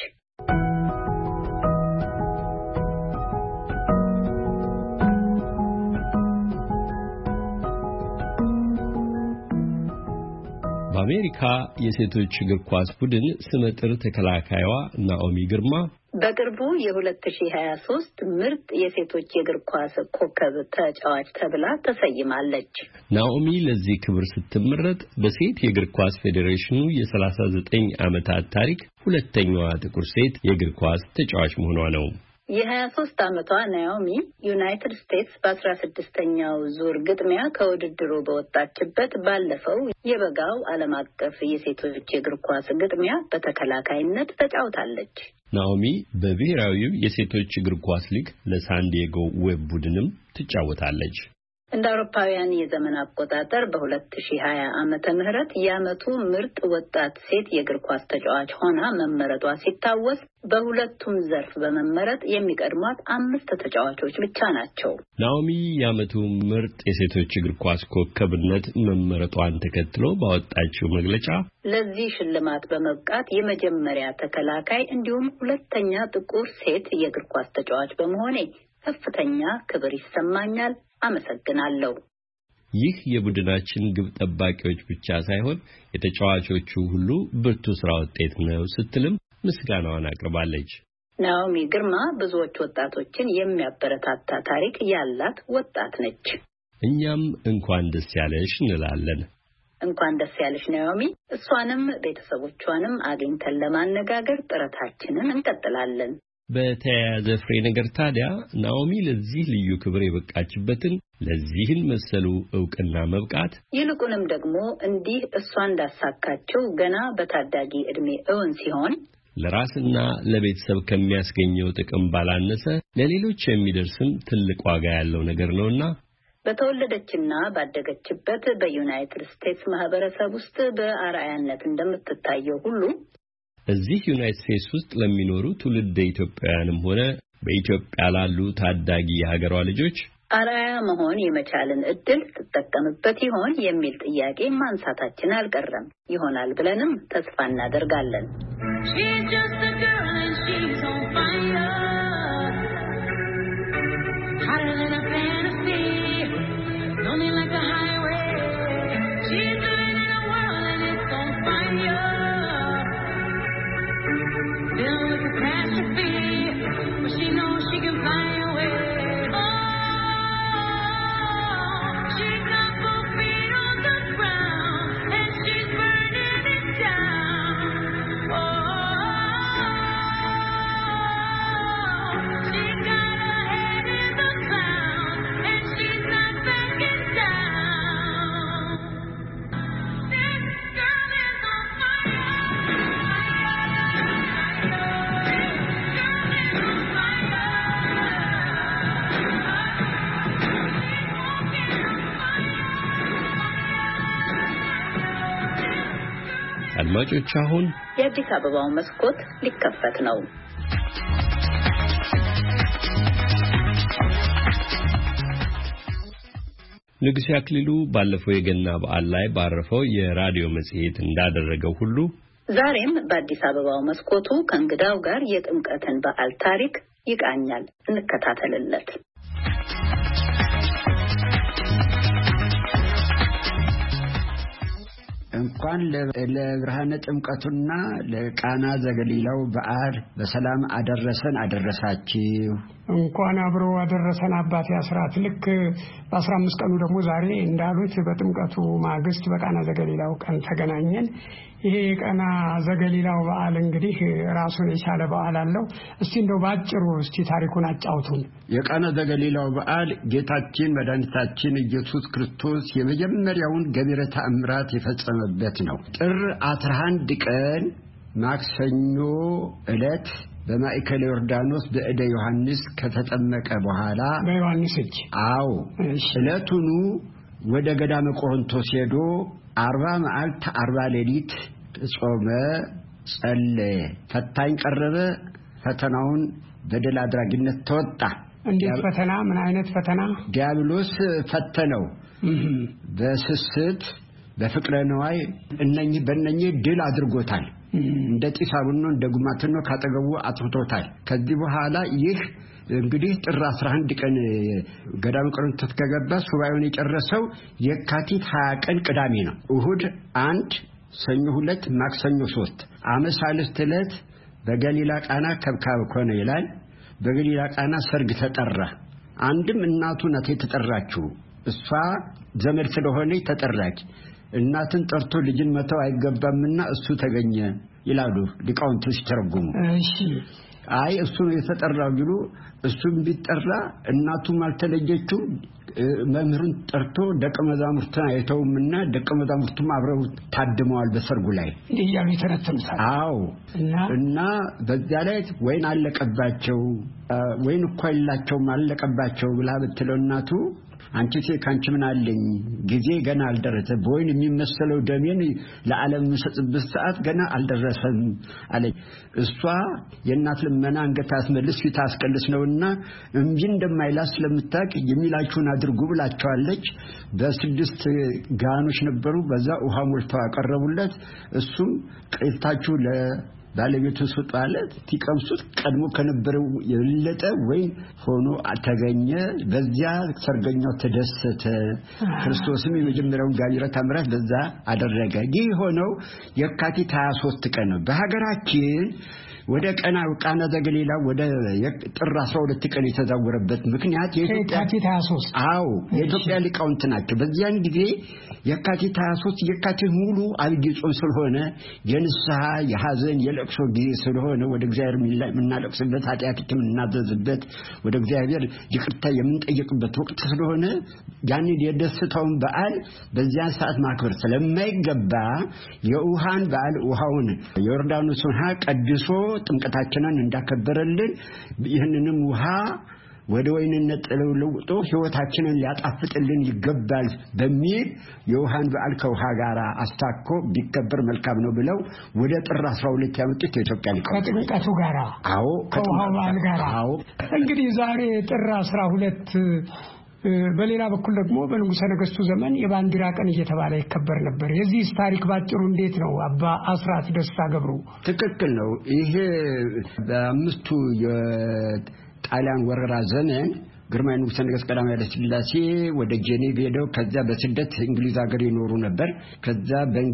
በአሜሪካ የሴቶች እግር ኳስ ቡድን ስመጥር ተከላካይዋ ናኦሚ ግርማ በቅርቡ የ2023 ምርጥ የሴቶች የእግር ኳስ ኮከብ ተጫዋች ተብላ ተሰይማለች። ናኦሚ ለዚህ ክብር ስትመረጥ በሴት የእግር ኳስ ፌዴሬሽኑ የ39 ዓመታት ታሪክ ሁለተኛዋ ጥቁር ሴት የእግር ኳስ ተጫዋች መሆኗ ነው። የ23 ዓመቷ ናኦሚ ዩናይትድ ስቴትስ በ16ኛው ዙር ግጥሚያ ከውድድሩ በወጣችበት ባለፈው የበጋው ዓለም አቀፍ የሴቶች የእግር ኳስ ግጥሚያ በተከላካይነት ተጫውታለች። ናኦሚ በብሔራዊው የሴቶች እግር ኳስ ሊግ ለሳንዲያጎ ዌብ ቡድንም ትጫወታለች። እንደ አውሮፓውያን የዘመን አቆጣጠር በ2020 ዓመተ ምህረት የዓመቱ ምርጥ ወጣት ሴት የእግር ኳስ ተጫዋች ሆና መመረጧ ሲታወስ በሁለቱም ዘርፍ በመመረጥ የሚቀድሟት 5 ተጫዋቾች ብቻ ናቸው። ናኦሚ የዓመቱ ምርጥ የሴቶች እግር ኳስ ኮከብነት መመረጧን ተከትሎ ባወጣችው መግለጫ ለዚህ ሽልማት በመብቃት የመጀመሪያ ተከላካይ እንዲሁም ሁለተኛ ጥቁር ሴት የእግር ኳስ ተጫዋች በመሆኔ ከፍተኛ ክብር ይሰማኛል። አመሰግናለሁ። ይህ የቡድናችን ግብ ጠባቂዎች ብቻ ሳይሆን የተጫዋቾቹ ሁሉ ብርቱ ስራ ውጤት ነው ስትልም ምስጋናዋን አቅርባለች። ናኦሚ ግርማ ብዙዎች ወጣቶችን የሚያበረታታ ታሪክ ያላት ወጣት ነች። እኛም እንኳን ደስ ያለሽ እንላለን። እንኳን ደስ ያለሽ ናኦሚ። እሷንም ቤተሰቦቿንም አግኝተን ለማነጋገር ጥረታችንን እንቀጥላለን። በተያያዘ ፍሬ ነገር ታዲያ ናኦሚ ለዚህ ልዩ ክብር የበቃችበትን ለዚህን መሰሉ ዕውቅና መብቃት ይልቁንም ደግሞ እንዲህ እሷ እንዳሳካቸው ገና በታዳጊ ዕድሜ እውን ሲሆን ለራስና ለቤተሰብ ከሚያስገኘው ጥቅም ባላነሰ ለሌሎች የሚደርስም ትልቅ ዋጋ ያለው ነገር ነውና በተወለደችና ባደገችበት በዩናይትድ ስቴትስ ማህበረሰብ ውስጥ በአርአያነት እንደምትታየው ሁሉ እዚህ ዩናይትድ ስቴትስ ውስጥ ለሚኖሩ ትውልደ ኢትዮጵያውያንም ሆነ በኢትዮጵያ ላሉ ታዳጊ የሀገሯ ልጆች አርአያ መሆን የመቻልን እድል ተጠቀምበት ይሆን የሚል ጥያቄ ማንሳታችን አልቀረም። ይሆናል ብለንም ተስፋ እናደርጋለን። አድማጮች አሁን የአዲስ አበባው መስኮት ሊከፈት ነው። ንጉሴ አክሊሉ ባለፈው የገና በዓል ላይ ባረፈው የራዲዮ መጽሔት እንዳደረገው ሁሉ ዛሬም በአዲስ አበባው መስኮቱ ከእንግዳው ጋር የጥምቀትን በዓል ታሪክ ይቃኛል። እንከታተልለት። እንኳን ለብርሃነ ጥምቀቱና ለቃና ዘገሊላው በዓል በሰላም አደረሰን አደረሳችሁ። እንኳን አብሮ አደረሰን አባቴ አስራት። ልክ በ15 ቀኑ ደግሞ ዛሬ እንዳሉት በጥምቀቱ ማግስት በቃና ዘገሊላው ቀን ተገናኘን። ይሄ የቃና ዘገሊላው በዓል እንግዲህ ራሱን የቻለ በዓል አለው። እስቲ እንደው ባጭሩ እስቲ ታሪኩን አጫውቱን። የቃና ዘገሊላው በዓል ጌታችን መድኃኒታችን ኢየሱስ ክርስቶስ የመጀመሪያውን ገቢረ ተአምራት የፈጸመበት ነው። ጥር 11 ቀን ማክሰኞ ዕለት በማዕከለ ዮርዳኖስ በእደ ዮሐንስ ከተጠመቀ በኋላ በዮሐንስ እጅ አዎ ዕለቱኑ ወደ ገዳመ ቆሮንቶስ ሄዶ 40 መዓልት 40 ሌሊት ጾመ ጸለየ። ፈታኝ ቀረበ። ፈተናውን በድል አድራጊነት ተወጣ። እንዴት ፈተና? ምን አይነት ፈተና? ዲያብሎስ ፈተነው። በስስት በፍቅረ ነዋይ በእነኚህ ድል አድርጎታል። እንደ ጢስ አቡኖ እንደ ጉማትኖ ካጠገቡ አጥፍቶታል። ከዚህ በኋላ ይህ እንግዲህ ጥር 11 ቀን ገዳመ ቆሮንቶስ ከገባ ሱባኤውን የጨረሰው የካቲት 20 ቀን ቅዳሜ ነው። እሁድ 1፣ ሰኞ 2፣ ማክሰኞ 3 አመሳልስት ዕለት በገሊላ ቃና ከብካብ ኮነ ይላል። በገሊላ ቃና ሰርግ ተጠራ። አንድም እናቱ ናት የተጠራችው። እሷ ዘመድ ስለሆነ ተጠራች። እናትን ጠርቶ ልጅን መተው አይገባምና እሱ ተገኘ ይላሉ ሊቃውንቱ ሲተረጉሙ። እሺ አይ እሱ ነው የተጠራው ቢሉ እሱም ቢጠራ እናቱም አልተለየችው። መምህሩን ጠርቶ ደቀ መዛሙርቱን አይተውምና ደቀ መዛሙርቱም አብረው ታድመዋል በሰርጉ ላይ ይያሉ ተነተምሳል። አዎ እና በዚያ ላይ ወይን አለቀባቸው። ወይን እኮ ይላቸውም አለቀባቸው ብላ ብትለው እናቱ አንቺ ካንቺ ምን አለኝ ጊዜ ገና አልደረሰ በወይን የሚመስለው ደሜን ለዓለም መስጠብስ ሰዓት ገና አልደረሰም አለች። እሷ የእናት ልመና አንገት አስመልስ ፊት አስቀልስ ነውና እንጂ እንደማይላስ ስለምታውቅ የሚላችሁን አድርጉ ብላቸዋለች። በ6 ጋኖች ነበሩ። በዛ ውሃ ሞልተው አቀረቡለት። እሱም ቀይታችሁ ባለቤቱ ስጣለት ትቀምሱት ቀድሞ ከነበረው የለጠ ወይ ሆኖ ተገኘ። በዚያ ሰርገኛው ተደሰተ። ክርስቶስም የመጀመሪያውን ገቢረ ተአምራት በዛ አደረገ። ይህ ሆነው የካቲት 23 ቀን ነው። በሀገራችን ወደ ቃና ዘገሊላ ወደ ጥር 12 ቀን የተዛወረበት ምክንያት የካቲት 23 አዎ የኢትዮጵያ ሊቃውንት ናቸው። በዚያን ጊዜ የካቲት 23 የካቲት ሙሉ አብይ ጾም ስለሆነ የንስሐ የሐዘን የለቅሶ ጊዜ ስለሆነ ወደ እግዚአብሔር የምናለቅስበት ኃጢአታችንን የምናዘዝበት ወደ እግዚአብሔር ይቅርታ የምንጠይቅበት ወቅት ስለሆነ ያንን የደስታውን በዓል በዚያን ሰዓት ማክበር ስለማይገባ የውሃን በዓል ውሃውን የዮርዳኖስን ውሃ ቀድሶ ጥምቀታችንን እንዳከበረልን ይህንንም ውሃ ወደ ወይንነት ለውጦ ህይወታችንን ሊያጣፍጥልን ይገባል በሚል የውሃን በዓል ከውሃ ጋር አስታኮ ቢከበር መልካም ነው ብለው ወደ ጥር 12 ያመጡት የኢትዮጵያ ሊቃውንት ከጥምቀቱ ጋር አዎ ከውሃው በዓል ጋር አዎ እንግዲህ ዛሬ ጥር 12 በሌላ በኩል ደግሞ በንጉሠ ነገሥቱ ዘመን የባንዲራ ቀን እየተባለ ይከበር ነበር። የዚህ ታሪክ ባጭሩ እንዴት ነው አባ አስራት ደስታ ገብሩ? ትክክል ነው። ይሄ በአምስቱ የጣሊያን ወረራ ዘመን ግርማዊ ንጉሠ ነገሥት ቀዳማዊ ኃይለ ሥላሴ ወደ ጄኔቭ ሄደው ከዛ በስደት እንግሊዝ ሀገር ይኖሩ ነበር። ከዛ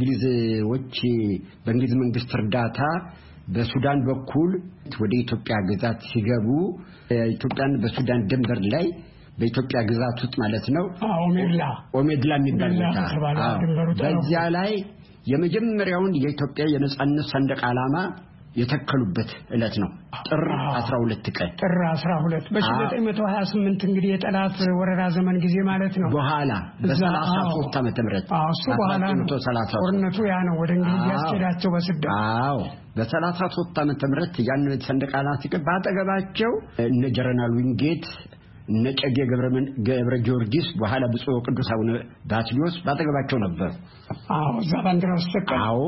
በእንግሊዝ መንግስት እርዳታ በሱዳን በኩል ወደ ኢትዮጵያ ግዛት ሲገቡ ኢትዮጵያን በሱዳን ድንበር ላይ በኢትዮጵያ ግዛት ውስጥ ማለት ነው ኦሜድላ የሚባል ቦታ በዚያ ላይ የመጀመሪያውን የኢትዮጵያ የነጻነት ሰንደቅ ዓላማ የተከሉበት ዕለት ነው ጥር 12 ቀን ጥር 12 በ1928 እንግዲህ የጠላት ወረራ ዘመን ጊዜ ማለት ነው በኋላ በ33 ዓመተ ምህረት እሱ በኋላ ነው ጦርነቱ ያ ነው ወደ እንግሊዝ ያስኬዳቸው በስደት አዎ በ33 ዓመተ ምህረት ያን ሰንደቅ ዓላማ ሲቀባ አጠገባቸው እነ ጀነራል ዊንጌት ነጨጌ ገብረ ጊዮርጊስ በኋላ ብፁዕ ቅዱስ አቡነ ባስልዮስ ባጠገባቸው ነበር። አዎ ዛባንድራው ተሰቀለ። አዎ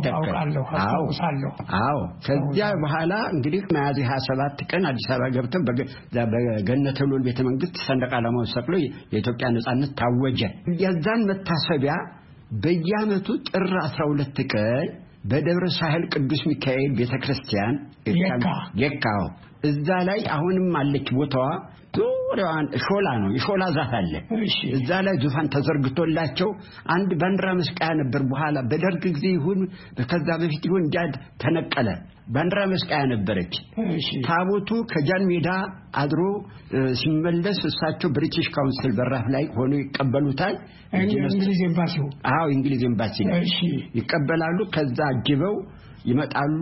አውቃለሁ። አዎ ከዚያ በኋላ እንግዲህ ሚያዝያ 27 ቀን አዲስ አበባ ገብተን በገነተ ሉል ቤተ መንግስት ሰንደቅ ዓላማውን ሰቅሎ የኢትዮጵያ ነጻነት ታወጀ። የዛን መታሰቢያ በየዓመቱ ጥር 12 ቀን በደብረ ሳህል ቅዱስ ሚካኤል ቤተክርስቲያን የካው እዛ ላይ አሁንም አለች ቦታዋ ዙሪያዋን ሾላ ነው የሾላ ዛፍ አለ እዛ ላይ ዙፋን ተዘርግቶላቸው አንድ ባንዲራ መስቀያ ነበር በኋላ በደርግ ጊዜ ይሁን ከዛ በፊት ይሁን እንዲያድ ተነቀለ ባንዲራ መስቀያ ነበረች ታቦቱ ከጃን ሜዳ አድሮ ሲመለስ እሳቸው ብሪቲሽ ካውንስል በራፍ ላይ ሆኖ ይቀበሉታል እንግሊዝ ኤምባሲው እንግሊዝ ኤምባሲ ይቀበላሉ ከዛ አጅበው ይመጣሉ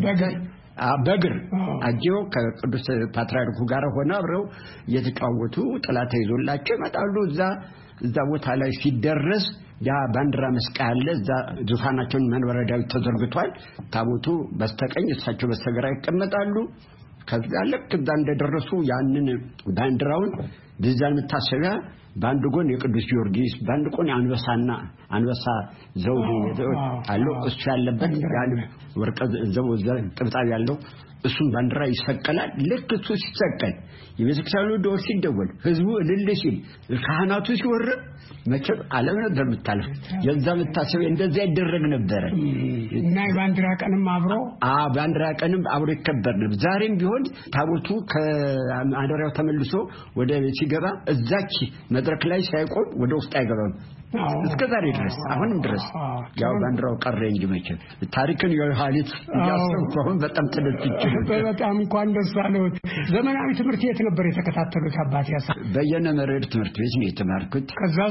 በግር አጅበው ከቅዱስ ፓትርያርኩ ጋር ሆነው አብረው እየተጫወቱ ጥላት ይዞላቸው ይመጣሉ እዛ ቦታ ላይ ሲደረስ ያ ባንዲራ መስቀያ አለ እዛ ዙፋናቸውን መንበረ ዳዊት ተዘርግቷል ታቦቱ በስተቀኝ እሳቸው በስተግራ ይቀመጣሉ ከዛ ልክ እዛ እንደደረሱ ያንን ባንዲራውን በዛን መታሰቢያ ባንድ ጎን የቅዱስ ጊዮርጊስ ባንድ ጎን አንበሳ ዘውድ አለው እሱ ያለበት ያን ወርቀ ዘውድ ጥብጣብ ያለው እሱን ባንዲራ ይሰቀላል ልክ እሱ ሲሰቀል የቤተክርስቲያኑ ደወል ሲደወል ህዝቡ እልል ሲል ካህናቱ ሲወርድ መቼም ዓለም ነበር የምታልፍ የዛ መታሰቢያ እንደዛ ይደረግ ነበር እና ባንዲራ ቀንም አብሮ ይከበር ነበር ዛሬም ቢሆን ታቦቱ ከአንደሪያው ተመልሶ ወደ ሲገባ እዛች መድረክ ላይ ሳይቆም ወደ ውስጥ አይገባም እስከ ዛሬ ድረስ አሁንም ድረስ ያው ባንዲራው ቀረ እንጂ መቼም ታሪክን የሐሊት ያሰብኩን በጣም ተደጥቼ በጣም እንኳን ደስ አለዎት ዘመናዊ ትምህርት ቤት ነበር የተከታተሉት አባቴ በየነ መረድ ትምህርት ቤት ነው የተማርኩት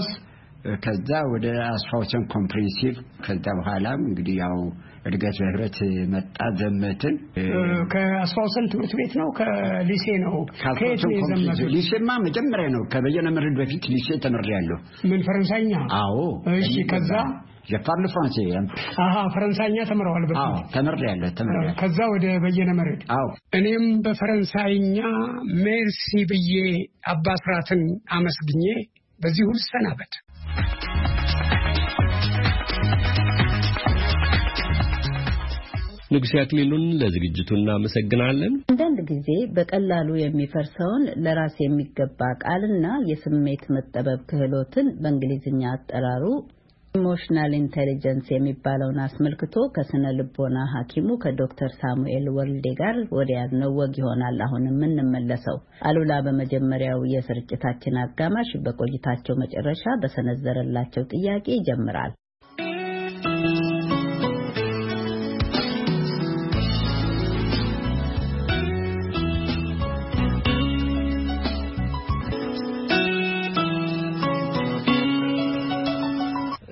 ከዛ ወደ አስፋውሰን ኮምፕሬሄንሲቭ ከዛ በኋላ እንግዲህ ያው እድገት በህብረት መጣ ዘመትን ከአስፋውሰን ትምህርት ቤት ነው ከሊሴ ነው ከየት ነው የዘመቱት ሊሴማ መጀመሪያ ነው ከበየነ መረድ በፊት ሊሴ ተመርያለሁ ምን ፈረንሳይኛ አዎ እሺ ከዛ የፓርለ ፍራንሴ ፈረንሳይኛ ተመረዋል በፊት ተመርያለሁ ከዛ ወደ በየነ መረድ እኔም በፈረንሳይኛ ሜርሲ ብዬ አባስራትን አመስግኜ በዚህ ሁሉ ሰናበት ንጉሴ አክሊሉን ለዝግጅቱ እናመሰግናለን። አንዳንድ ጊዜ በቀላሉ የሚፈርሰውን ለራስ የሚገባ ቃልና የስሜት መጠበብ ክህሎትን በእንግሊዝኛ አጠራሩ ኢሞሽናል ኢንተለጀንስ የሚባለውን አስመልክቶ ከስነ ልቦና ሐኪሙ ከዶክተር ሳሙኤል ወልዴ ጋር ወዲያው ወግ ይሆናል አሁን የምንመለሰው። አሉላ በመጀመሪያው የስርጭታችን አጋማሽ በቆይታቸው መጨረሻ በሰነዘረላቸው ጥያቄ ይጀምራል።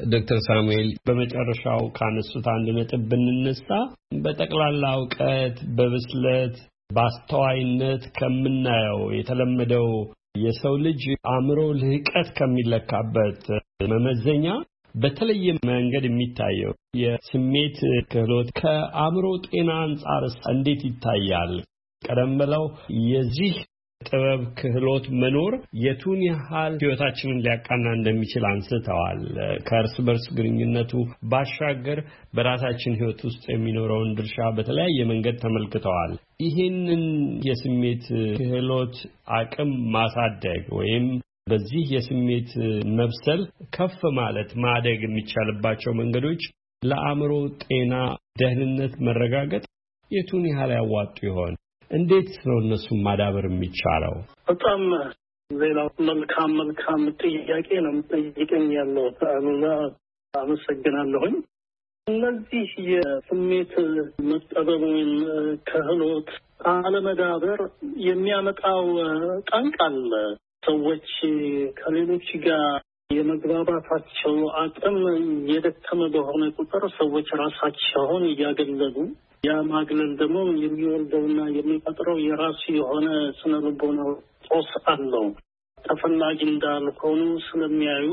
ዶክተር ሳሙኤል በመጨረሻው ካነሱት አንድ ነጥብ ብንነሳ በጠቅላላ እውቀት በብስለት በአስተዋይነት ከምናየው የተለመደው የሰው ልጅ አእምሮ ልህቀት ከሚለካበት መመዘኛ በተለየ መንገድ የሚታየው የስሜት ክህሎት ከአእምሮ ጤና አንጻር እንዴት ይታያል? ቀደም ብለው የዚህ ጥበብ ክህሎት መኖር የቱን ያህል ህይወታችንን ሊያቃና እንደሚችል አንስተዋል። ከእርስ በርስ ግንኙነቱ ባሻገር በራሳችን ህይወት ውስጥ የሚኖረውን ድርሻ በተለያየ መንገድ ተመልክተዋል። ይህንን የስሜት ክህሎት አቅም ማሳደግ ወይም በዚህ የስሜት መብሰል ከፍ ማለት ማደግ የሚቻልባቸው መንገዶች ለአእምሮ ጤና ደህንነት መረጋገጥ የቱን ያህል ያዋጡ ይሆን? እንዴት ነው እነሱን ማዳበር የሚቻለው? በጣም ሌላው መልካም ጥያቄ ነው የምጠይቀኝ ያለው አሉላ፣ አመሰግናለሁኝ። እነዚህ የስሜት መጠበብ ወይም ክህሎት አለመዳበር የሚያመጣው ጠንቅ አለ። ሰዎች ከሌሎች ጋር የመግባባታቸው አቅም የደከመ በሆነ ቁጥር ሰዎች ራሳቸውን እያገለሉ ያ ማግለል ደግሞ የሚወልደውና የሚፈጥረው የራሱ የሆነ ስነ ልቦናዊ ጦስ አለው። ተፈላጊ እንዳልሆኑ ስለሚያዩ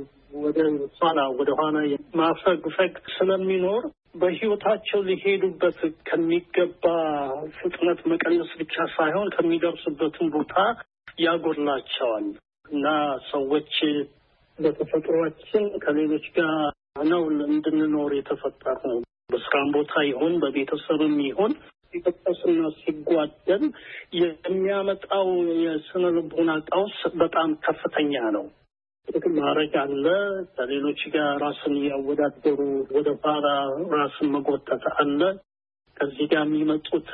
ወደ ኋላ ማፈግፈግ ስለሚኖር በህይወታቸው ሊሄዱበት ከሚገባ ፍጥነት መቀነስ ብቻ ሳይሆን ከሚደርሱበትን ቦታ ያጎድላቸዋል እና ሰዎች በተፈጥሯችን ከሌሎች ጋር ነው እንድንኖር የተፈጠርነው። በስራም ቦታ ይሁን በቤተሰብም ይሁን ሲጠቀስና ሲጓደል የሚያመጣው የስነ ልቦና ቀውስ በጣም ከፍተኛ ነው። ማድረግ አለ። ከሌሎች ጋር ራስን እያወዳደሩ ወደ ኋላ ራስን መጎተት አለ። ከዚህ ጋር የሚመጡት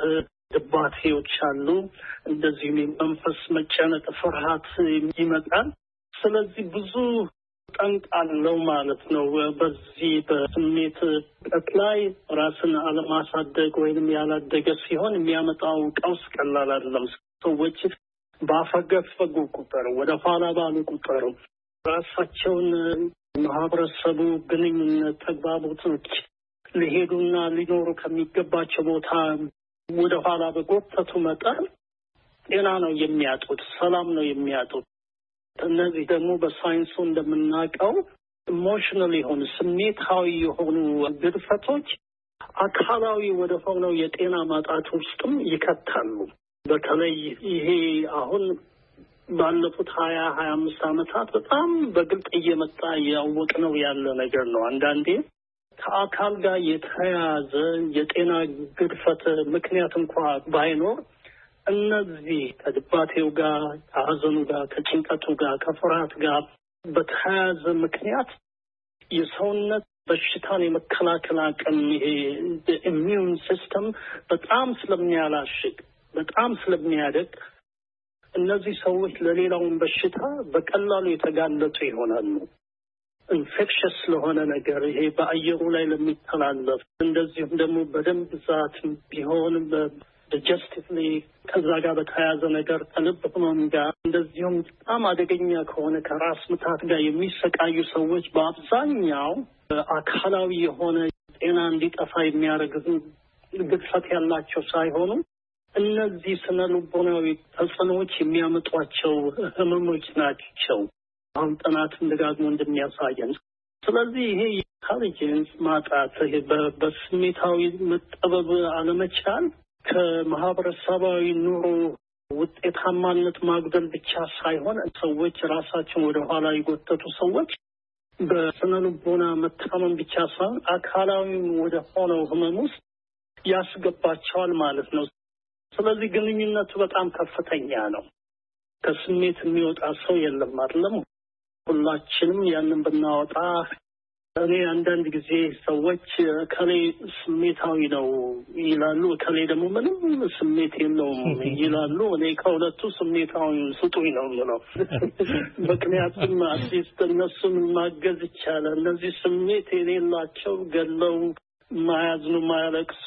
ድባቴዎች አሉ። እንደዚሁም የመንፈስ መጨነቅ፣ ፍርሃት ይመጣል። ስለዚህ ብዙ ጠንቅ አለው ማለት ነው። በዚህ በስሜት ላይ ራስን አለማሳደግ ወይንም ያላደገ ሲሆን የሚያመጣው ቀውስ ቀላል አይደለም። ሰዎች ባፈገፈጉ ቁጥር ወደ ኋላ ባሉ ቁጥር ራሳቸውን ማህበረሰቡ ግንኙነት ተግባቦቶች ሊሄዱና ሊኖሩ ከሚገባቸው ቦታ ወደ ኋላ በጎተቱ መጠን ጤና ነው የሚያጡት፣ ሰላም ነው የሚያጡት። እነዚህ ደግሞ በሳይንሱ እንደምናውቀው ኢሞሽናል የሆኑ ስሜታዊ የሆኑ ግድፈቶች አካላዊ ወደ ሆነው የጤና ማጣት ውስጥም ይከታሉ። በተለይ ይሄ አሁን ባለፉት 25 ዓመታት በጣም በግልጽ እየመጣ ያወቅነው ያለ ነገር ነው። አንዳንዴ ከአካል ጋር የተያያዘ የጤና ግድፈት ምክንያት እንኳን ባይኖር እነዚህ ከድባቴው ጋር፣ ከሀዘኑ ጋር፣ ከጭንቀቱ ጋር፣ ከፍርሃት ጋር በተያያዘ ምክንያት የሰውነት በሽታን የመከላከል አቅም ይሄ ኢሚዩን ሲስተም በጣም ስለሚያላሽቅ በጣም ስለሚያደቅ እነዚህ ሰዎች ለሌላውን በሽታ በቀላሉ የተጋለጡ ይሆናሉ። ኢንፌክሽስ ለሆነ ነገር ይሄ በአየሩ ላይ ለሚተላለፍ እንደዚሁም ደግሞ በደም ብዛት ቢሆን ዲጀስቲቭሊ ከዛ ጋር በተያያዘ ነገር ከልብ ህመም ጋር እንደዚሁም በጣም አደገኛ ከሆነ ከራስ ምታት ጋር የሚሰቃዩ ሰዎች በአብዛኛው አካላዊ የሆነ ጤና እንዲጠፋ የሚያደርግ ግድፈት ያላቸው ሳይሆኑ እነዚህ ስነ ልቦናዊ ተጽዕኖዎች የሚያመጧቸው ህመሞች ናቸው። አሁን ጥናትን ደጋግሞ እንደሚያሳየን። ስለዚህ ይሄ ኢንተሊጀንስ ማጣት፣ ይሄ በስሜታዊ መጠበብ አለመቻል ከማህበረሰባዊ ኑሮ ውጤታማነት ማጉደል ብቻ ሳይሆን ሰዎች ራሳቸውን ወደ ኋላ የጎተቱ ሰዎች በስነ ልቦና መታመም ብቻ ሳይሆን አካላዊም ወደ ሆነው ህመም ውስጥ ያስገባቸዋል ማለት ነው። ስለዚህ ግንኙነቱ በጣም ከፍተኛ ነው። ከስሜት የሚወጣ ሰው የለም አይደለም። ሁላችንም ያንን ብናወጣ እኔ አንዳንድ ጊዜ ሰዎች እከሌ ስሜታዊ ነው ይላሉ፣ እከሌ ደግሞ ምንም ስሜት የለውም ይላሉ። እኔ ከሁለቱ ስሜታዊ ስጡኝ ነው የምለው። ምክንያቱም አትሊስት እነሱን ማገዝ ይቻላል። እነዚህ ስሜት የሌላቸው ገለው ማያዝኑ ማያለቅሱ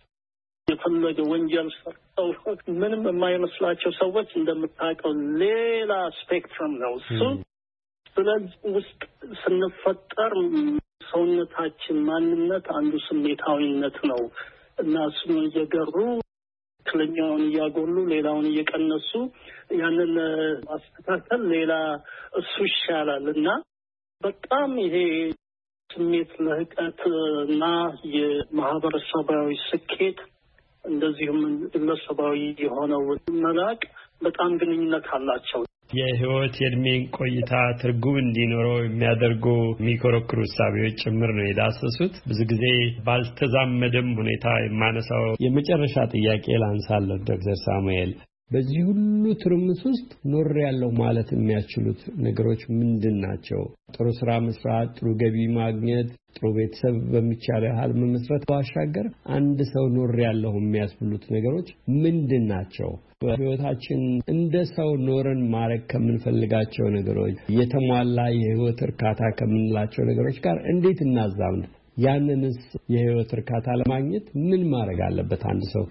የፈለገ ወንጀል ሰርተው ምንም የማይመስላቸው ሰዎች እንደምታውቀው ሌላ ስፔክትረም ነው እሱ። ስለዚህ ውስጥ ስንፈጠር ሰውነታችን ማንነት አንዱ ስሜታዊነት ነው እና እሱን እየገሩ ትክክለኛውን እያጎሉ ሌላውን እየቀነሱ ያንን ማስተካከል ሌላ እሱ ይሻላል እና በጣም ይሄ ስሜት ልህቀት እና የማህበረሰባዊ ስኬት እንደዚሁም ግለሰባዊ የሆነው መላቅ በጣም ግንኙነት አላቸው። የህይወት የእድሜን ቆይታ ትርጉም እንዲኖረው የሚያደርጉ የሚኮረክሩ እሳቤዎች ጭምር ነው የዳሰሱት። ብዙ ጊዜ ባልተዛመደም ሁኔታ የማነሳው የመጨረሻ ጥያቄ ላንሳለሁ ዶክተር ሳሙኤል በዚህ ሁሉ ትርምስ ውስጥ ኖር ያለው ማለት የሚያስችሉት ነገሮች ምንድን ናቸው? ጥሩ ስራ መስራት፣ ጥሩ ገቢ ማግኘት፣ ጥሩ ቤተሰብ በሚቻል ያህል መመስረት ባሻገር አንድ ሰው ኖር ያለው የሚያስብሉት ነገሮች ምንድን ናቸው? በህይወታችን እንደ ሰው ኖርን ማድረግ ከምንፈልጋቸው ነገሮች የተሟላ የህይወት እርካታ ከምንላቸው ነገሮች ጋር እንዴት እናዛምድ? ያንንስ የህይወት እርካታ ለማግኘት ምን ማድረግ አለበት አንድ ሰው?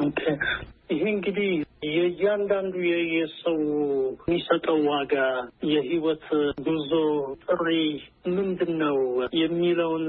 ይሄ እንግዲህ የእያንዳንዱ የሰው የሚሰጠው ዋጋ የህይወት ጉዞ ጥሪ ምንድን ነው የሚለውን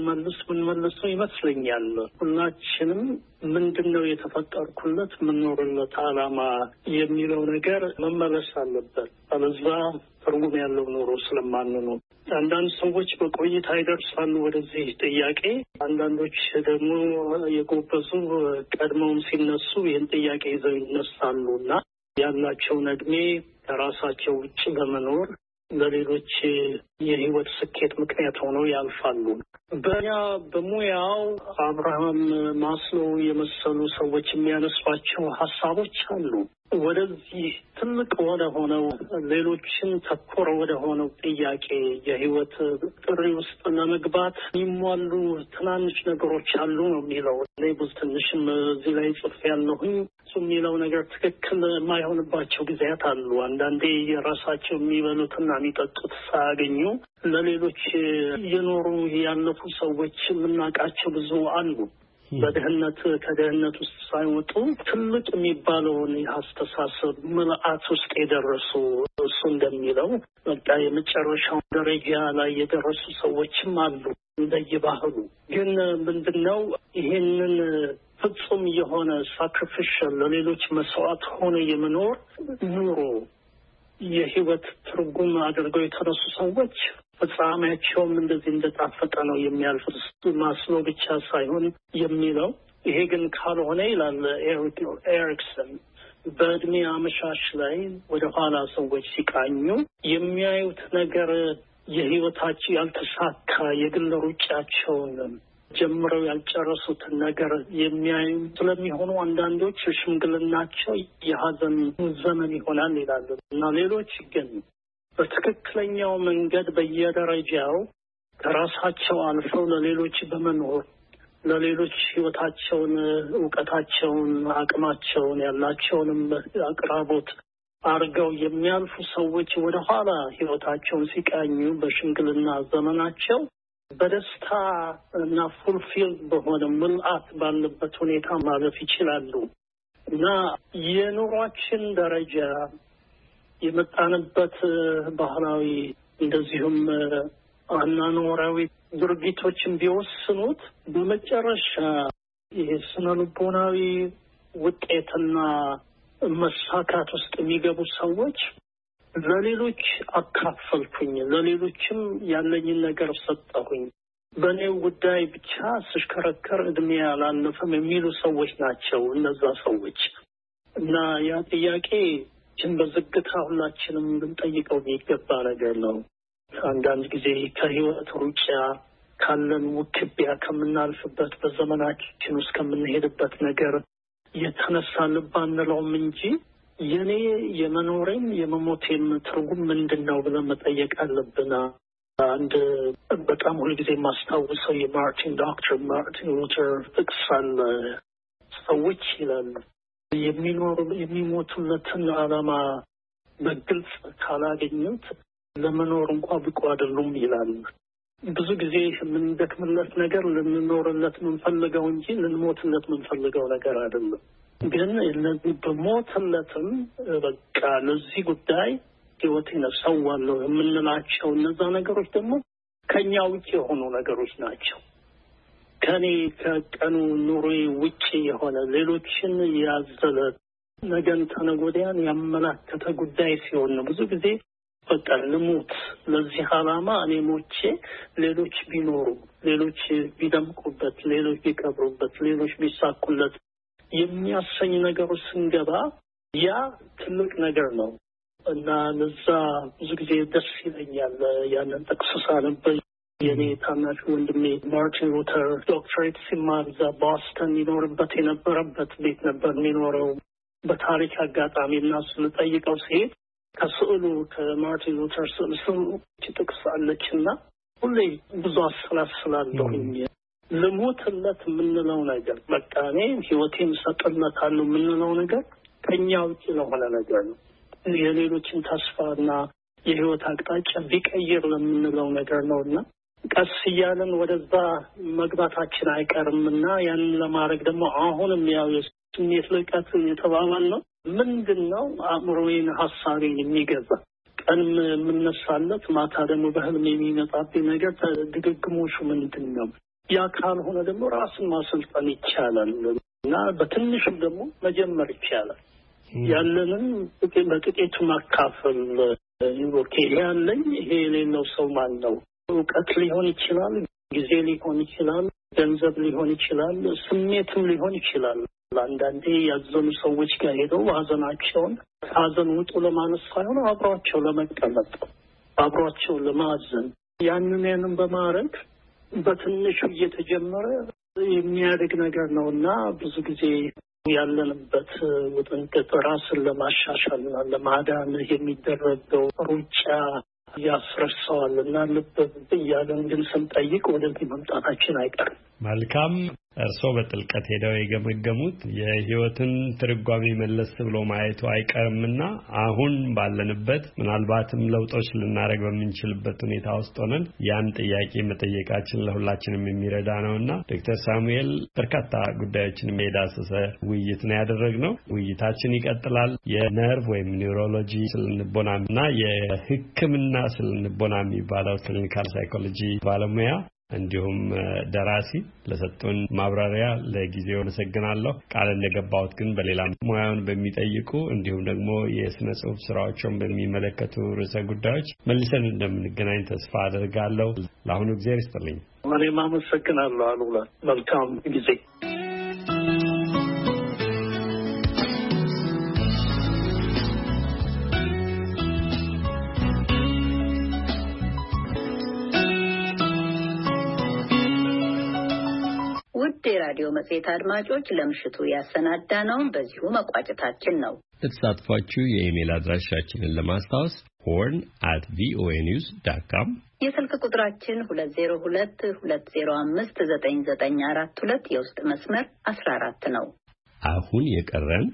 ምንመልሰው ይመስለኛል። ሁላችንም ምንድን ነው የተፈጠርኩለት ምንኖርለት ዓላማ የሚለው ነገር መመለስ አለበት። አለዚያ ትርጉም ያለው ኑሮ ስለማንኖር አንዳንድ ሰዎች በቆይታ ይደርሳሉ ወደዚህ ጥያቄ። አንዳንዶች ደግሞ የጎበዙ ቀድመውም ሲነሱ ይህን ጥያቄ ይዘው ይነሳሉ እና ያላቸውን እድሜ ከራሳቸው ውጭ በመኖር ለሌሎች የህይወት ስኬት ምክንያት ሆነው ያልፋሉ። በእኛ በሙያው አብርሃም ማስሎ የመሰሉ ሰዎች የሚያነሷቸው ሀሳቦች አሉ። ወደዚህ ትልቅ ወደ ሆነው ሌሎችን ተኮር ወደ ሆነው ጥያቄ የህይወት ጥሪ ውስጥ ለመግባት የሚሟሉ ትናንሽ ነገሮች አሉ ነው የሚለው። እኔ ብዙ ትንሽም እዚህ ላይ ጽፍ ያለሁኝ እሱ የሚለው ነገር ትክክል የማይሆንባቸው ጊዜያት አሉ። አንዳንዴ የራሳቸው የሚበሉትና የሚጠጡት ሳያገኙ ለሌሎች የኖሩ ያለፉ ሰዎች የምናውቃቸው ብዙ አሉ። በድህነት ከድህነት ውስጥ ሳይወጡ ትልቅ የሚባለውን የአስተሳሰብ ምልአት ውስጥ የደረሱ እሱ እንደሚለው በቃ የመጨረሻው ደረጃ ላይ የደረሱ ሰዎችም አሉ። እንደየባህሉ ግን ምንድነው ይሄንን ፍጹም የሆነ ሳክሪፊሻል ለሌሎች መስዋዕት ሆነ የመኖር ኑሮ የህይወት ትርጉም አድርገው የተነሱ ሰዎች ፍጻሜያቸውም እንደዚህ እንደጣፈጠ ነው የሚያልፉት። ማስሎ ብቻ ሳይሆን የሚለው ይሄ ግን ካልሆነ ይላል ኤሪክሰን በእድሜ አመሻሽ ላይ ወደ ኋላ ሰዎች ሲቃኙ የሚያዩት ነገር የህይወታቸው ያልተሳካ የግል ሩጫቸውን ጀምረው ያልጨረሱትን ነገር የሚያዩ ስለሚሆኑ አንዳንዶች ሽምግልናቸው የሀዘን ዘመን ይሆናል ይላሉ እና ሌሎች ግን በትክክለኛው መንገድ በየደረጃው ከራሳቸው አልፈው ለሌሎች በመኖር ለሌሎች ህይወታቸውን፣ እውቀታቸውን፣ አቅማቸውን ያላቸውንም አቅራቦት አርገው የሚያልፉ ሰዎች ወደ ኋላ ህይወታቸውን ሲቃኙ በሽምግልና ዘመናቸው በደስታ እና ፉልፊል በሆነ ምልአት ባለበት ሁኔታ ማለፍ ይችላሉ እና የኑሯችን ደረጃ የመጣንበት ባህላዊ እንደዚሁም አኗኗራዊ ድርጊቶችን ቢወስኑት በመጨረሻ ይሄ ስነ ልቦናዊ ውጤትና መሳካት ውስጥ የሚገቡ ሰዎች ለሌሎች አካፈልኩኝ፣ ለሌሎችም ያለኝን ነገር ሰጠሁኝ፣ በእኔው ጉዳይ ብቻ ስሽከረከር እድሜ አላለፈም የሚሉ ሰዎች ናቸው እነዛ ሰዎች እና ያ ጥያቄ በዝግታ ሁላችንም ልንጠይቀው የሚገባ ነገር ነው። አንዳንድ ጊዜ ከህይወት ሩጫ ካለን ውክቢያ ከምናልፍበት በዘመናችን ውስጥ ከምንሄድበት ነገር የተነሳ ልብ አንለውም እንጂ የኔ የመኖሬም የመሞቴም ትርጉም ምንድን ነው ብለን መጠየቅ አለብን። አንድ በጣም ሁልጊዜ የማስታውሰው ዶክተር ማርቲን ሉተር ጥቅስ አለ። ሰዎች ይላሉ የሚሞቱለትን ዓላማ በግልጽ ካላገኙት ለመኖር እንኳ ብቁ አይደሉም ይላል። ብዙ ጊዜ የምንደክምለት ነገር ልንኖርለት የምንፈልገው እንጂ ልንሞትለት የምንፈልገው ነገር አይደለም። ግን እነዚህ በሞትለትም በቃ ለዚህ ጉዳይ ህይወቴን ሰዋለሁ የምንላቸው እነዛ ነገሮች ደግሞ ከኛ ውጪ የሆኑ ነገሮች ናቸው። ከኔ ከቀኑ ኑሮዬ ውጪ የሆነ ሌሎችን ያዘለ ነገን ተነጎዳያን ያመላከተ ጉዳይ ሲሆን ነው ብዙ ጊዜ በቃ ልሙት ለዚህ ዓላማ እኔ ሞቼ ሌሎች ቢኖሩ ሌሎች ቢደምቁበት ሌሎች ቢከብሩበት ሌሎች ቢሳኩለት የሚያሰኝ ነገሮች ስንገባ ያ ትልቅ ነገር ነው እና ለዛ ብዙ ጊዜ ደስ ይለኛል። ያንን ጥቅስ ሳነብ የኔ ታናሽ ወንድሜ ማርቲን ሉተር ዶክትሬት ሲማር እዛ ቦስተን ይኖርበት የነበረበት ቤት ነበር የሚኖረው። በታሪክ አጋጣሚ እና እሱን ጠይቀው ሲሄድ ከስዕሉ ከማርቲን ሉተር ስዕል ጥቅስ አለችና ሁሌ ብዙ አሰላስላለሁኝ። ልሞትለት የምንለው ነገር በቃ እኔ ህይወቴን ሰጥለታለሁ የምንለው ነገር ከኛ ውጭ ለሆነ ነገር ነው። የሌሎችን ተስፋና የህይወት አቅጣጫ ቢቀይር ለምንለው ነገር ነውና ቀስ እያለን ወደዛ መግባታችን አይቀርምና ያንን ለማድረግ ደግሞ አሁንም ያው ስሜት ልቀት የተባባል ነው። ምንድነው አእምሮዬን ሀሳቤን የሚገዛ ቀን የምነሳለት ማታ ደግሞ በህልም የሚመጣብኝ ነገር ድግግሞሹ ምንድነው? ያ ካልሆነ ደግሞ ራስን ማሰልጠን ይቻላል እና በትንሹም ደግሞ መጀመር ይቻላል። ያለንን በጥቂቱ ማካፈል ኦኬ ያለኝ ይሄ የሌለው ሰው ማን ነው? እውቀት ሊሆን ይችላል፣ ጊዜ ሊሆን ይችላል፣ ገንዘብ ሊሆን ይችላል፣ ስሜትም ሊሆን ይችላል። አንዳንዴ ያዘኑ ሰዎች ጋር ሄደው ሀዘናቸውን ሀዘን ውጡ ለማለት ሳይሆን አብሯቸው ለመቀመጥ አብሯቸው ለማዘን ያንን በማድረግ በትንሹ እየተጀመረ የሚያድግ ነገር ነውና ብዙ ጊዜ ያለንበት ውጥንቅጥ ራስን ለማሻሻልና ለማዳን የሚደረገው ሩጫ ያስረሳዋልና ልብ እያለን ግን ስንጠይቅ ወደዚህ መምጣታችን አይቀርም። መልካም። እርስዎ በጥልቀት ሄደው የገመገሙት የህይወትን ትርጓሜ መለስ ብሎ ማየቱ አይቀርምና አሁን ባለንበት ምናልባትም ለውጦች ልናደርግ በምንችልበት ሁኔታ ውስጥ ሆነን ያን ጥያቄ መጠየቃችን ለሁላችንም የሚረዳ ነውና ዶክተር ሳሙኤል በርካታ ጉዳዮችን የዳሰሰ ውይይት ነው ያደረግነው። ውይይታችን ይቀጥላል። የነርቭ ወይም ኒውሮሎጂ ስነልቦናና የሕክምና ስነልቦና የሚባለው ክሊኒካል ሳይኮሎጂ ባለሙያ እንዲሁም ደራሲ ለሰጡን ማብራሪያ ለጊዜው አመሰግናለሁ። ቃል እንደገባሁት ግን በሌላ ሙያውን በሚጠይቁ እንዲሁም ደግሞ የስነ ጽሁፍ ስራዎችን በሚመለከቱ ርዕሰ ጉዳዮች መልሰን እንደምንገናኝ ተስፋ አደርጋለሁ። ለአሁኑ ጊዜ ይስጥልኝ። እኔም አመሰግናለሁ አሉላ። መልካም ጊዜ። ውድ የራዲዮ መጽሔት አድማጮች ለምሽቱ ያሰናዳነውን በዚሁ መቋጨታችን ነው። ለተሳትፏችሁ የኢሜል አድራሻችንን ለማስታወስ horn@voanews.com የስልክ ቁጥራችን 2022059942 የውስጥ መስመር 14 ነው። አሁን የቀረን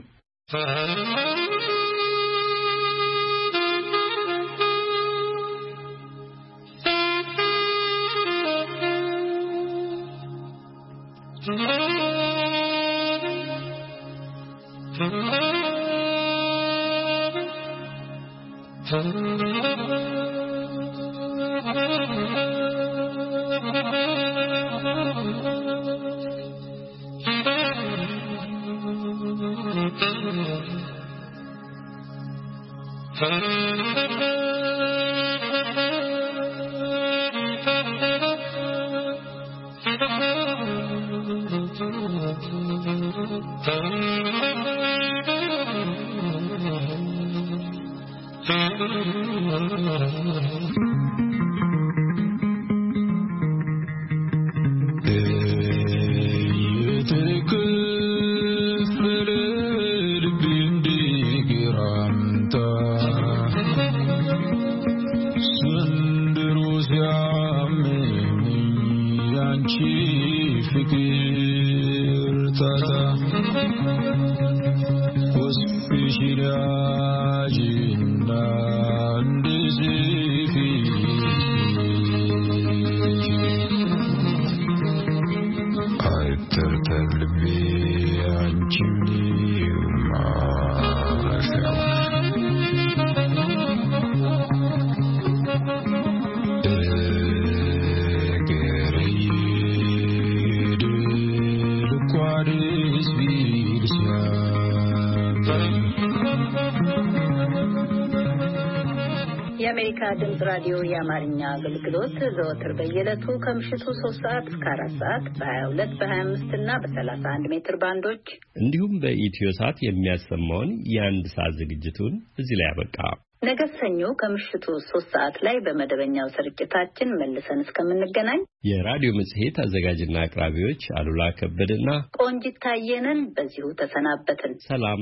የአሜሪካ ድምፅ ራዲዮ የአማርኛ አገልግሎት ዘወትር በየዕለቱ ከምሽቱ 3 ሰዓት እስከ 4 ሰዓት በ22 በ25 እና በ31 ሜትር ባንዶች እንዲሁም በኢትዮ ሰዓት የሚያሰማውን የአንድ ሰዓት ዝግጅቱን እዚህ ላይ ያበቃ። ነገ ሰኞ ከምሽቱ 3 ሰዓት ላይ በመደበኛው ስርጭታችን መልሰን እስከምንገናኝ የራዲዮ መጽሔት አዘጋጅና አቅራቢዎች አሉላ ከበደና ቆንጂት ታየነን በዚሁ ተሰናበትን። ሰላም።